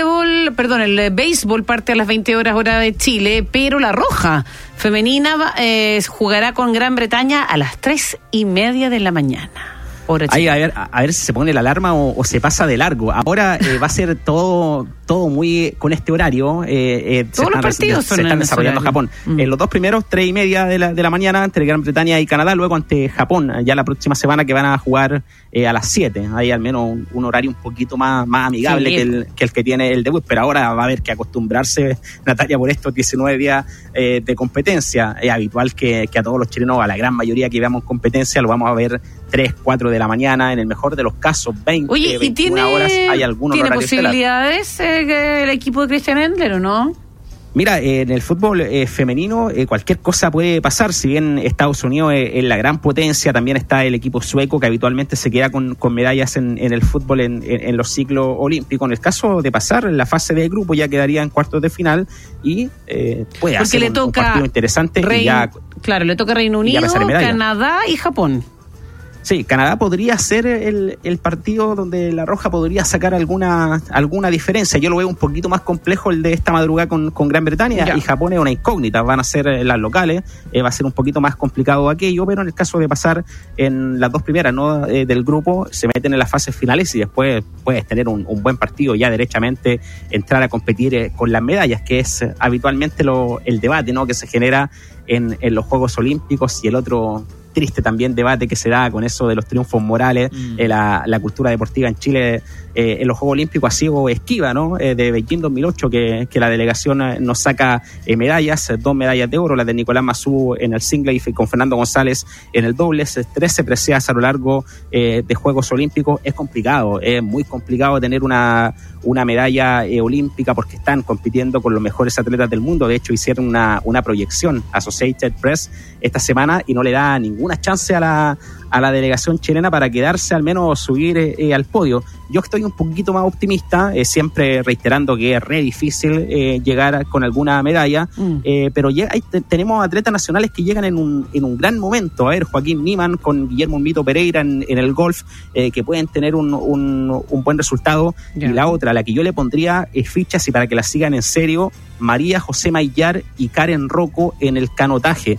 béisbol parte a las 20 horas hora de Chile, pero la roja femenina jugará con Gran Bretaña a las 3:30 de la mañana. Ahí, a ver si se pone la alarma o se pasa de largo. Ahora va a ser todo muy con este horario. Todos los partidos se están desarrollando en Japón. Los 2 primeros, 3:30 de la mañana, entre Gran Bretaña y Canadá, luego ante Japón, ya la próxima semana, que van a jugar a las 7. Hay al menos un horario un poquito más amigable que el que tiene el debut, pero ahora va a haber que acostumbrarse, Natalia, por estos 19 días de competencia. Es habitual que a todos los chilenos, a la gran mayoría que veamos competencia, lo vamos a ver 3, 4 de la mañana, en el mejor de los casos 20, Oye, 21 horas. Hay algunos ¿tiene posibilidades el equipo de Christian Endler o no? Mira, en el fútbol femenino cualquier cosa puede pasar. Si bien Estados Unidos es la gran potencia, también está el equipo sueco, que habitualmente se queda con medallas en el fútbol en los ciclos olímpicos. En el caso de pasar en la fase de grupo, ya quedaría en cuartos de final y puede hacer un partido interesante. Claro, le toca Reino Unido, Canadá y Japón. Sí, Canadá podría ser el partido donde la Roja podría sacar alguna diferencia. Yo lo veo un poquito más complejo el de esta madrugada con Gran Bretaña, y Japón es una incógnita. Van a ser las locales, va a ser un poquito más complicado aquello, pero en el caso de pasar en las 2 primeras, ¿no? Del grupo, se meten en las fases finales y después puedes tener un buen partido, ya derechamente entrar a competir con las medallas, que es habitualmente el debate, ¿no? Que se genera en los Juegos Olímpicos. Y el otro triste también debate que se da con eso de los triunfos morales, la cultura deportiva en Chile en los Juegos Olímpicos ha sido esquiva, ¿no? De Beijing 2008, que la delegación nos saca medallas, 2 medallas de oro, la de Nicolás Massú en el single y con Fernando González en el dobles, 13 preseas a lo largo de Juegos Olímpicos. Es complicado, es muy complicado tener una medalla olímpica, porque están compitiendo con los mejores atletas del mundo. De hecho, hicieron una proyección Associated Press esta semana y no le da ninguna chance a la delegación chilena para quedarse, al menos subir al podio. Yo estoy un poquito más optimista, siempre reiterando que es re difícil llegar con alguna medalla, pero tenemos atletas nacionales que llegan en un gran momento. A ver, Joaquín Niemann con Guillermo Mito Pereira en el golf, que pueden tener un buen resultado. Y la otra, la que yo le pondría fichas y para que la sigan en serio, María José Maillar y Karen Rocco en el canotaje.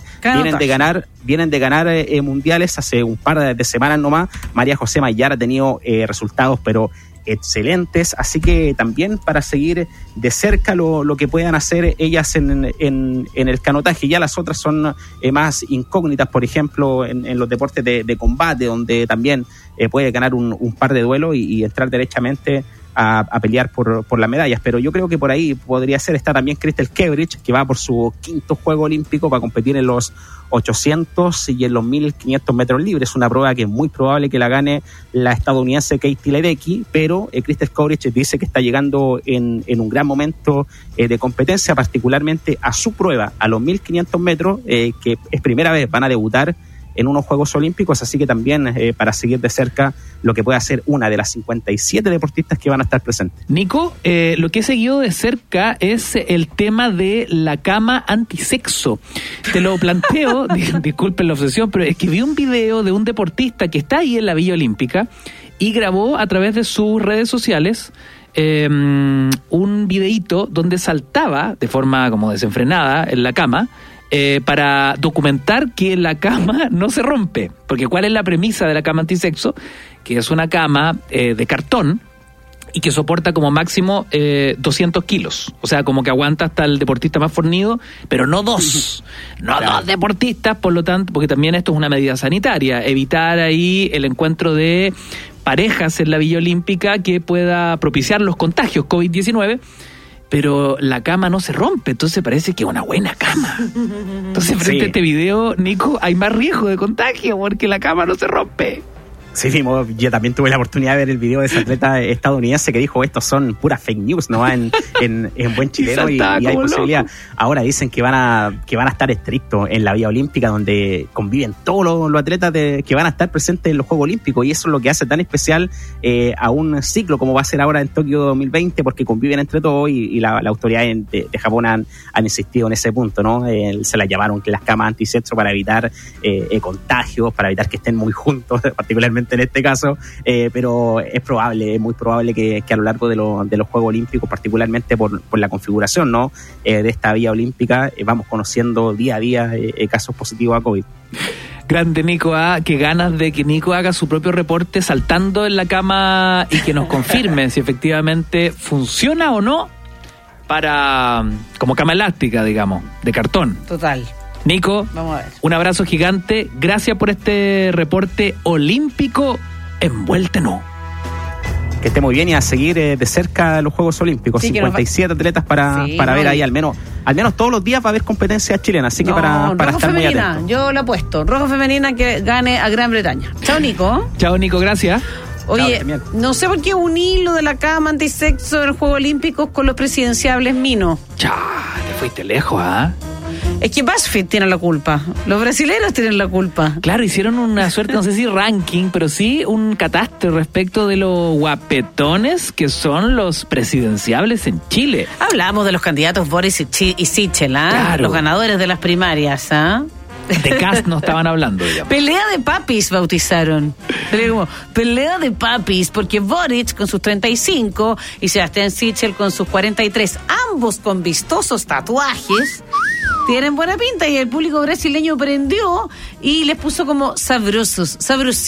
Vienen de ganar mundiales hace un par de semanas nomás. María José Maillar ha tenido resultados pero excelentes, así que también para seguir de cerca lo que puedan hacer ellas en el canotaje. Ya las otras son más incógnitas, por ejemplo en los deportes de combate, donde también puede ganar un par de duelos y entrar derechamente a pelear por las medallas. Pero yo creo que por ahí podría ser. Está también Crystal Kevrich, que va por su 5º Juego Olímpico para competir en los 800 y en los 1500 metros libres. Una prueba que es muy probable que la gane la estadounidense Katie Ledecky, pero Crystal Kevrich dice que está llegando en un gran momento de competencia, particularmente a su prueba, a los 1500 metros, que es primera vez van a debutar en unos Juegos Olímpicos, así que también para seguir de cerca lo que puede hacer una de las 57 deportistas que van a estar presentes. Nico, lo que he seguido de cerca es el tema de la cama antisexo. Te lo planteo, disculpen la obsesión, pero es que vi un video de un deportista que está ahí en la Villa Olímpica y grabó a través de sus redes sociales un videíto donde saltaba de forma como desenfrenada en la cama, para documentar que la cama no se rompe. Porque ¿cuál es la premisa de la cama antisexo? Que es una cama de cartón y que soporta como máximo 200 kilos. O sea, como que aguanta hasta el deportista más fornido, pero no dos. No dos deportistas, por lo tanto, porque también esto es una medida sanitaria. Evitar ahí el encuentro de parejas en la Villa Olímpica que pueda propiciar los contagios COVID-19. pero la cama no se rompe, entonces parece que es una buena cama. Entonces, frente a este video, Nico, hay más riesgo de contagio porque la cama no se rompe. Sí, yo también tuve la oportunidad de ver el video de ese atleta estadounidense que dijo, estos son puras fake news, ¿no? En buen chileno y hay posibilidad. Loco. Ahora dicen que van a estar estrictos en la vía olímpica, donde conviven todos los atletas que van a estar presentes en los Juegos Olímpicos, y eso es lo que hace tan especial a un ciclo como va a ser ahora en Tokio 2020, porque conviven entre todos y la autoridad de Japón han insistido en ese punto, ¿no? Se las llamaron las camas antisexo para evitar contagios, para evitar que estén muy juntos, particularmente en este caso, pero es muy probable que a lo largo de los Juegos Olímpicos, particularmente por la configuración, ¿no? De esta vía olímpica, vamos conociendo día a día casos positivos a COVID. Grande Nico A, qué ganas de que Nico haga su propio reporte saltando en la cama y que nos confirme si efectivamente funciona o no como cama elástica, digamos, de cartón. Total. Nico, vamos a ver. Un abrazo gigante. Gracias por este reporte olímpico en Vuelta en U. Que esté muy bien y a seguir de cerca los Juegos Olímpicos. Sí, 57 atletas para ver ahí al menos todos los días va a haber competencias chilenas, así que para estar muy atentos. Yo lo apuesto. Rojo femenina que gane a Gran Bretaña. Chao, Nico. Chao, Nico, gracias. Oye, no sé por qué unir lo de la cama antisexo de los Juegos Olímpicos con los presidenciables minos. Chao, te fuiste lejos, ¿ah? Es que BuzzFeed tiene la culpa. Los brasileños tienen la culpa. Claro, hicieron una suerte, no sé si ranking, pero sí un catástrofe respecto de los guapetones que son los presidenciables en Chile. Hablamos de los candidatos Boris y Sichel, ¿ah? Claro. Los ganadores de las primarias, ¿ah? De Cast no estaban hablando, digamos. Pelea de papis bautizaron. Pelea de papis, porque Boric con sus 35 y Sebastián Sichel con sus 43, ambos con vistosos tatuajes, tienen buena pinta y el público brasileño prendió y les puso como sabrosiños.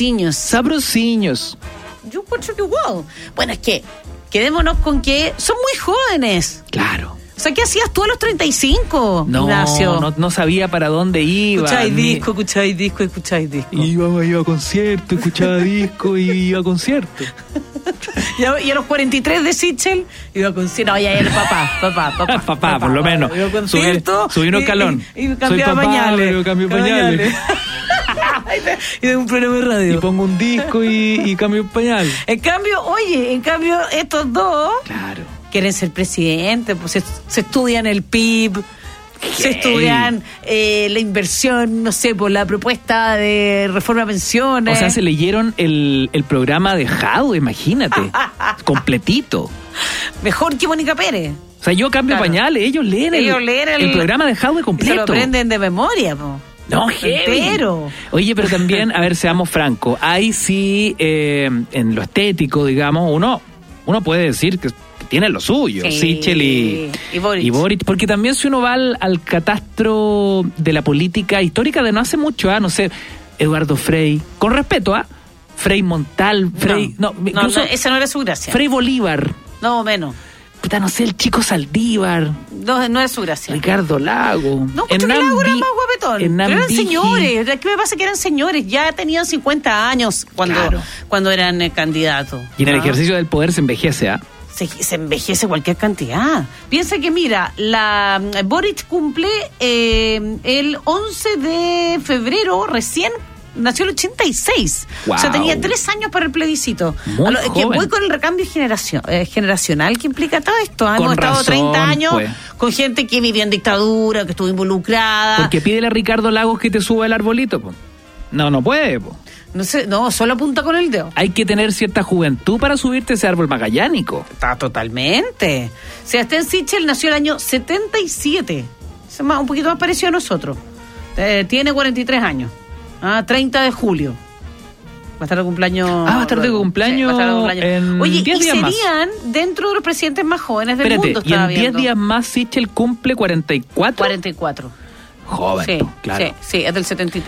Yo encuentro que wow. Bueno, es que quedémonos con que son muy jóvenes. Claro. O sea, ¿qué hacías tú a los 35, Ignacio? No sabía para dónde iba. Escucháis disco. Iba a concierto, escuchaba disco y iba a concierto. Y a los 43 de Sichel iba a concierto. No, ya era papá, por lo menos. Subí un escalón. Y cambiaba pañales. Cambio pañales. Y de un programa de radio. Y pongo un disco y cambio pañal. En cambio, estos dos... Claro. Quieren ser presidentes, pues se estudian el PIB, se estudian la inversión, no sé, por la propuesta de reforma de pensiones. O sea, se leyeron el programa de Jado, imagínate, completito. Mejor que Mónica Pérez. O sea, yo cambio pañales, ellos leen el programa de Jado completo. Se lo aprenden de memoria, po. No, entero. Oye, pero también, a ver, seamos francos, ahí sí, en lo estético, digamos, uno puede decir que tiene lo suyo, sí, Sichel y Boric, porque también si uno va al catastro de la política histórica de no hace mucho, no sé, Eduardo Frei, con respeto a Frei Montal, Frei... No, esa no era su gracia. Frei Bolívar. No, menos. Puta, no sé, el Chico Saldívar. No es su gracia. Ricardo Lago. No, porque Lago era más guapetón. Pero eran señores. ¿Qué me pasa? Que eran señores. Ya tenían 50 años cuando eran candidatos. Y en el ejercicio del poder se envejece, ¿ah? Se envejece cualquier cantidad. Piensa que, mira, Boric cumple el 11 de febrero, recién nació el 86. Wow. O sea, tenía 3 años para el plebiscito. Que voy con el recambio generacional que implica todo esto. Hemos estado 30 años con gente que vivía en dictadura, que estuvo involucrada. Porque pídele a Ricardo Lagos que te suba el arbolito, po. No puede, po. No sé, solo apunta con el dedo. Hay que tener cierta juventud para subirte ese árbol magallánico. Está totalmente. Sebastián Sichel nació el año 77. Es un poquito más parecido a nosotros. Tiene 43 años. 30 de julio. Va a estar de cumpleaños. Va a estar de cumpleaños. En Oye, 10 días serían más. Dentro de los presidentes más jóvenes del mundo. Y en 10 días más Sichel cumple 44. 44. Joven, claro. Sí, es del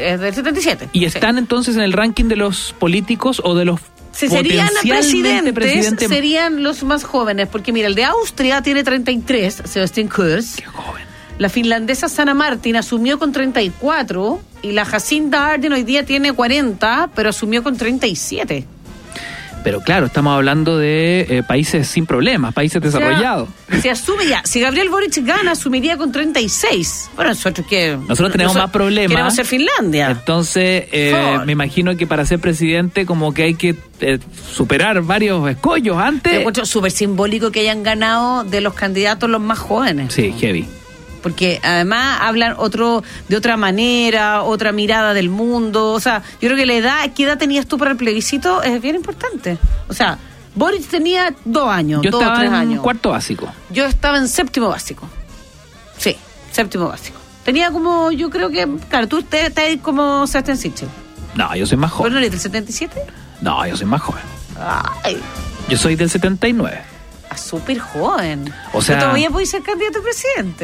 77. ¿Y están entonces en el ranking de los políticos o de los serían presidentes? Serían los más jóvenes, porque mira, el de Austria tiene 33, Sebastián Kurz. Qué joven. La finlandesa Sanna Marin asumió con 34 y la Jacinda Ardern hoy día tiene 40, pero asumió con 37. Pero claro, estamos hablando de países sin problemas, países desarrollados. Se asume ya. Si Gabriel Boric gana, asumiría con 36. Bueno, nosotros tenemos más problemas. Queremos ser Finlandia. Entonces, me imagino que para ser presidente como que hay que superar varios escollos antes. Me encuentro súper simbólico que hayan ganado de los candidatos los más jóvenes. Sí, heavy. Porque además hablan de otra manera, otra mirada del mundo. O sea, yo creo que ¿qué edad tenías tú para el plebiscito? Es bien importante. O sea, Boric tenía 2 años, 2 o 3 años. Yo estaba en cuarto básico. Yo estaba en séptimo básico. Sí, séptimo básico. Tenía como, yo creo que, claro, tú estás como Sebastián Sichel. No, yo soy más joven. ¿Pero no eres del 77? No, yo soy más joven. Ay. Yo soy del 79. Súper joven. O sea, yo todavía voy a ser candidato a presidente.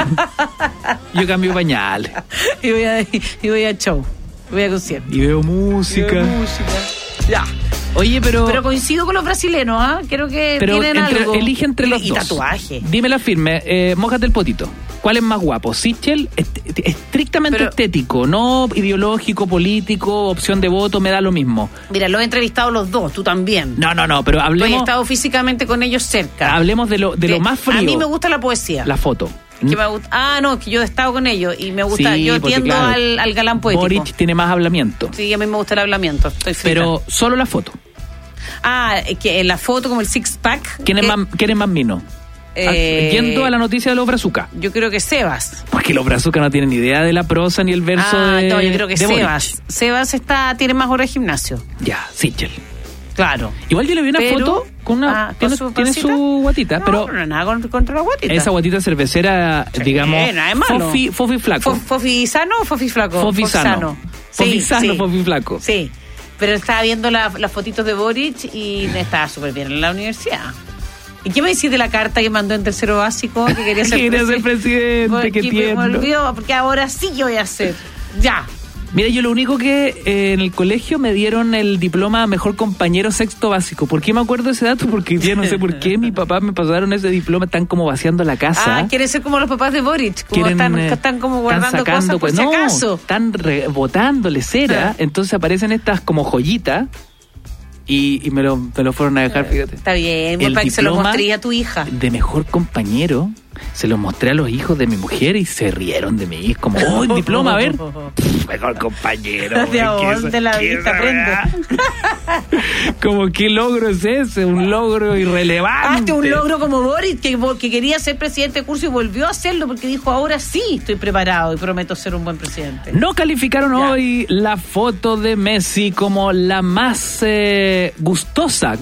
Yo cambio pañales. y voy a show. Voy a concierto. Y veo música. Ya. Oye, pero coincido con los brasileños, ¿ah? Creo que tienen algo. Elige entre los dos. Y tatuaje. Dímela firme, mójate el potito. ¿Cuál es más guapo? Sichel, estrictamente estético, no ideológico, político, opción de voto, me da lo mismo. Mira, lo he entrevistado los dos, tú también. No, pero hablemos. Yo he estado físicamente con ellos cerca. Hablemos de lo más frío. A mí me gusta la poesía. La foto. Que me gusta, que yo he estado con ellos y me gusta, yo tiendo claro, al galán poético. Boric tiene más hablamiento. Sí, a mí me gusta el hablamiento. Pero solo la foto. Que en la foto como el six pack. ¿Quién es más mino? Yendo a la noticia de los Brazucas. Yo creo que Sebas. Porque los Brazucas no tienen ni idea de la prosa ni el verso de. No, yo creo que Sebas. Boric. Sebas tiene más horas de gimnasio. Ya, Sichel. Claro. Igual yo le vi una foto con una. Tiene su guatita, pero. No, nada contra la guatita. Esa guatita cervecera, digamos. Fofi flaco. ¿Fofi sano o Fofi flaco? Fofi sano. Fofi sano, Fofi flaco. Sí. Pero estaba viendo las fotitos de Boric y estaba súper bien en la universidad. ¿Y qué me decís de la carta que mandó en tercero básico? Que quería ser presidente. Que me olvidó, porque ahora sí yo voy a ser. Ya. Mira, yo lo único que en el colegio me dieron el diploma Mejor Compañero Sexto Básico. ¿Por qué me acuerdo de ese dato? Porque ya no sé por qué mi papá me pasaron ese diploma. Están como vaciando la casa. Quiere ser como los papás de Boric. Como están como guardando cosas por si acaso. Están botándole cera. Entonces aparecen estas como joyitas. Y me lo fueron a dejar, fíjate. Está bien, para que se lo mostré a tu hija. De Mejor Compañero, se lo mostré a los hijos de mi mujer y se rieron de mí. Es como, el diploma, a ver. Mejor Compañero. De dónde la vista aprende. Como, ¿qué logro es ese? Un logro irrelevante. Un logro como Boris, que quería ser presidente de curso y volvió a hacerlo porque dijo, ahora sí estoy preparado y prometo ser un buen presidente. No calificaron hoy la foto de Messi como la más gustosa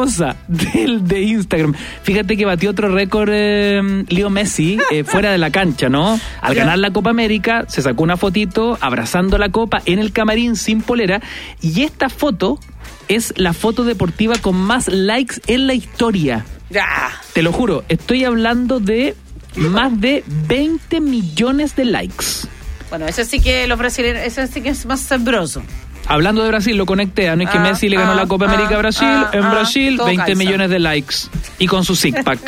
de Instagram. Fíjate que batió otro récord Leo Messi fuera de la cancha, ¿no? Al ganar la Copa América se sacó una fotito abrazando la copa en el camarín sin polera, y esta foto es la foto deportiva con más likes en la historia. Te lo juro, estoy hablando de más de 20 millones de likes. Bueno, eso sí que los brasileños, eso sí que es más sabroso. Hablando de Brasil, lo conecté. No es que Messi le ganó la Copa América a Brasil. En Brasil, 20 calza. Millones de likes. Y con su six-pack.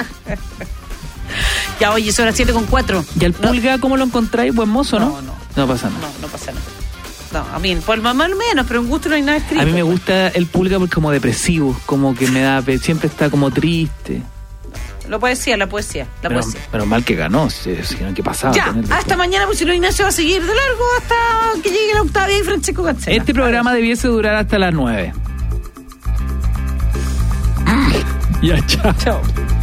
Ya, oye, son las 7:04. ¿Y el Pulga cómo lo encontráis? Buen mozo, ¿no? No pasa nada. No pasa nada. No, a mí, por mamá al menos, pero en gusto no hay nada escrito. A mí me gusta el Pulga porque como depresivo, como que me da, siempre está como triste. La poesía. Pero mal que ganó, si no, ¿qué pasaba? Ya, hasta mañana, pues si no, Ignacio va a seguir de largo hasta que llegue la Octavia y Francesco Cancela. Este programa debiese durar hasta las 9. Ya, chao.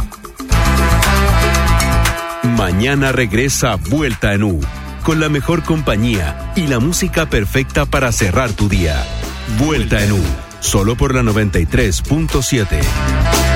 Mañana regresa Vuelta en U, con la mejor compañía y la música perfecta para cerrar tu día. Vuelta en U, solo por la 93.7.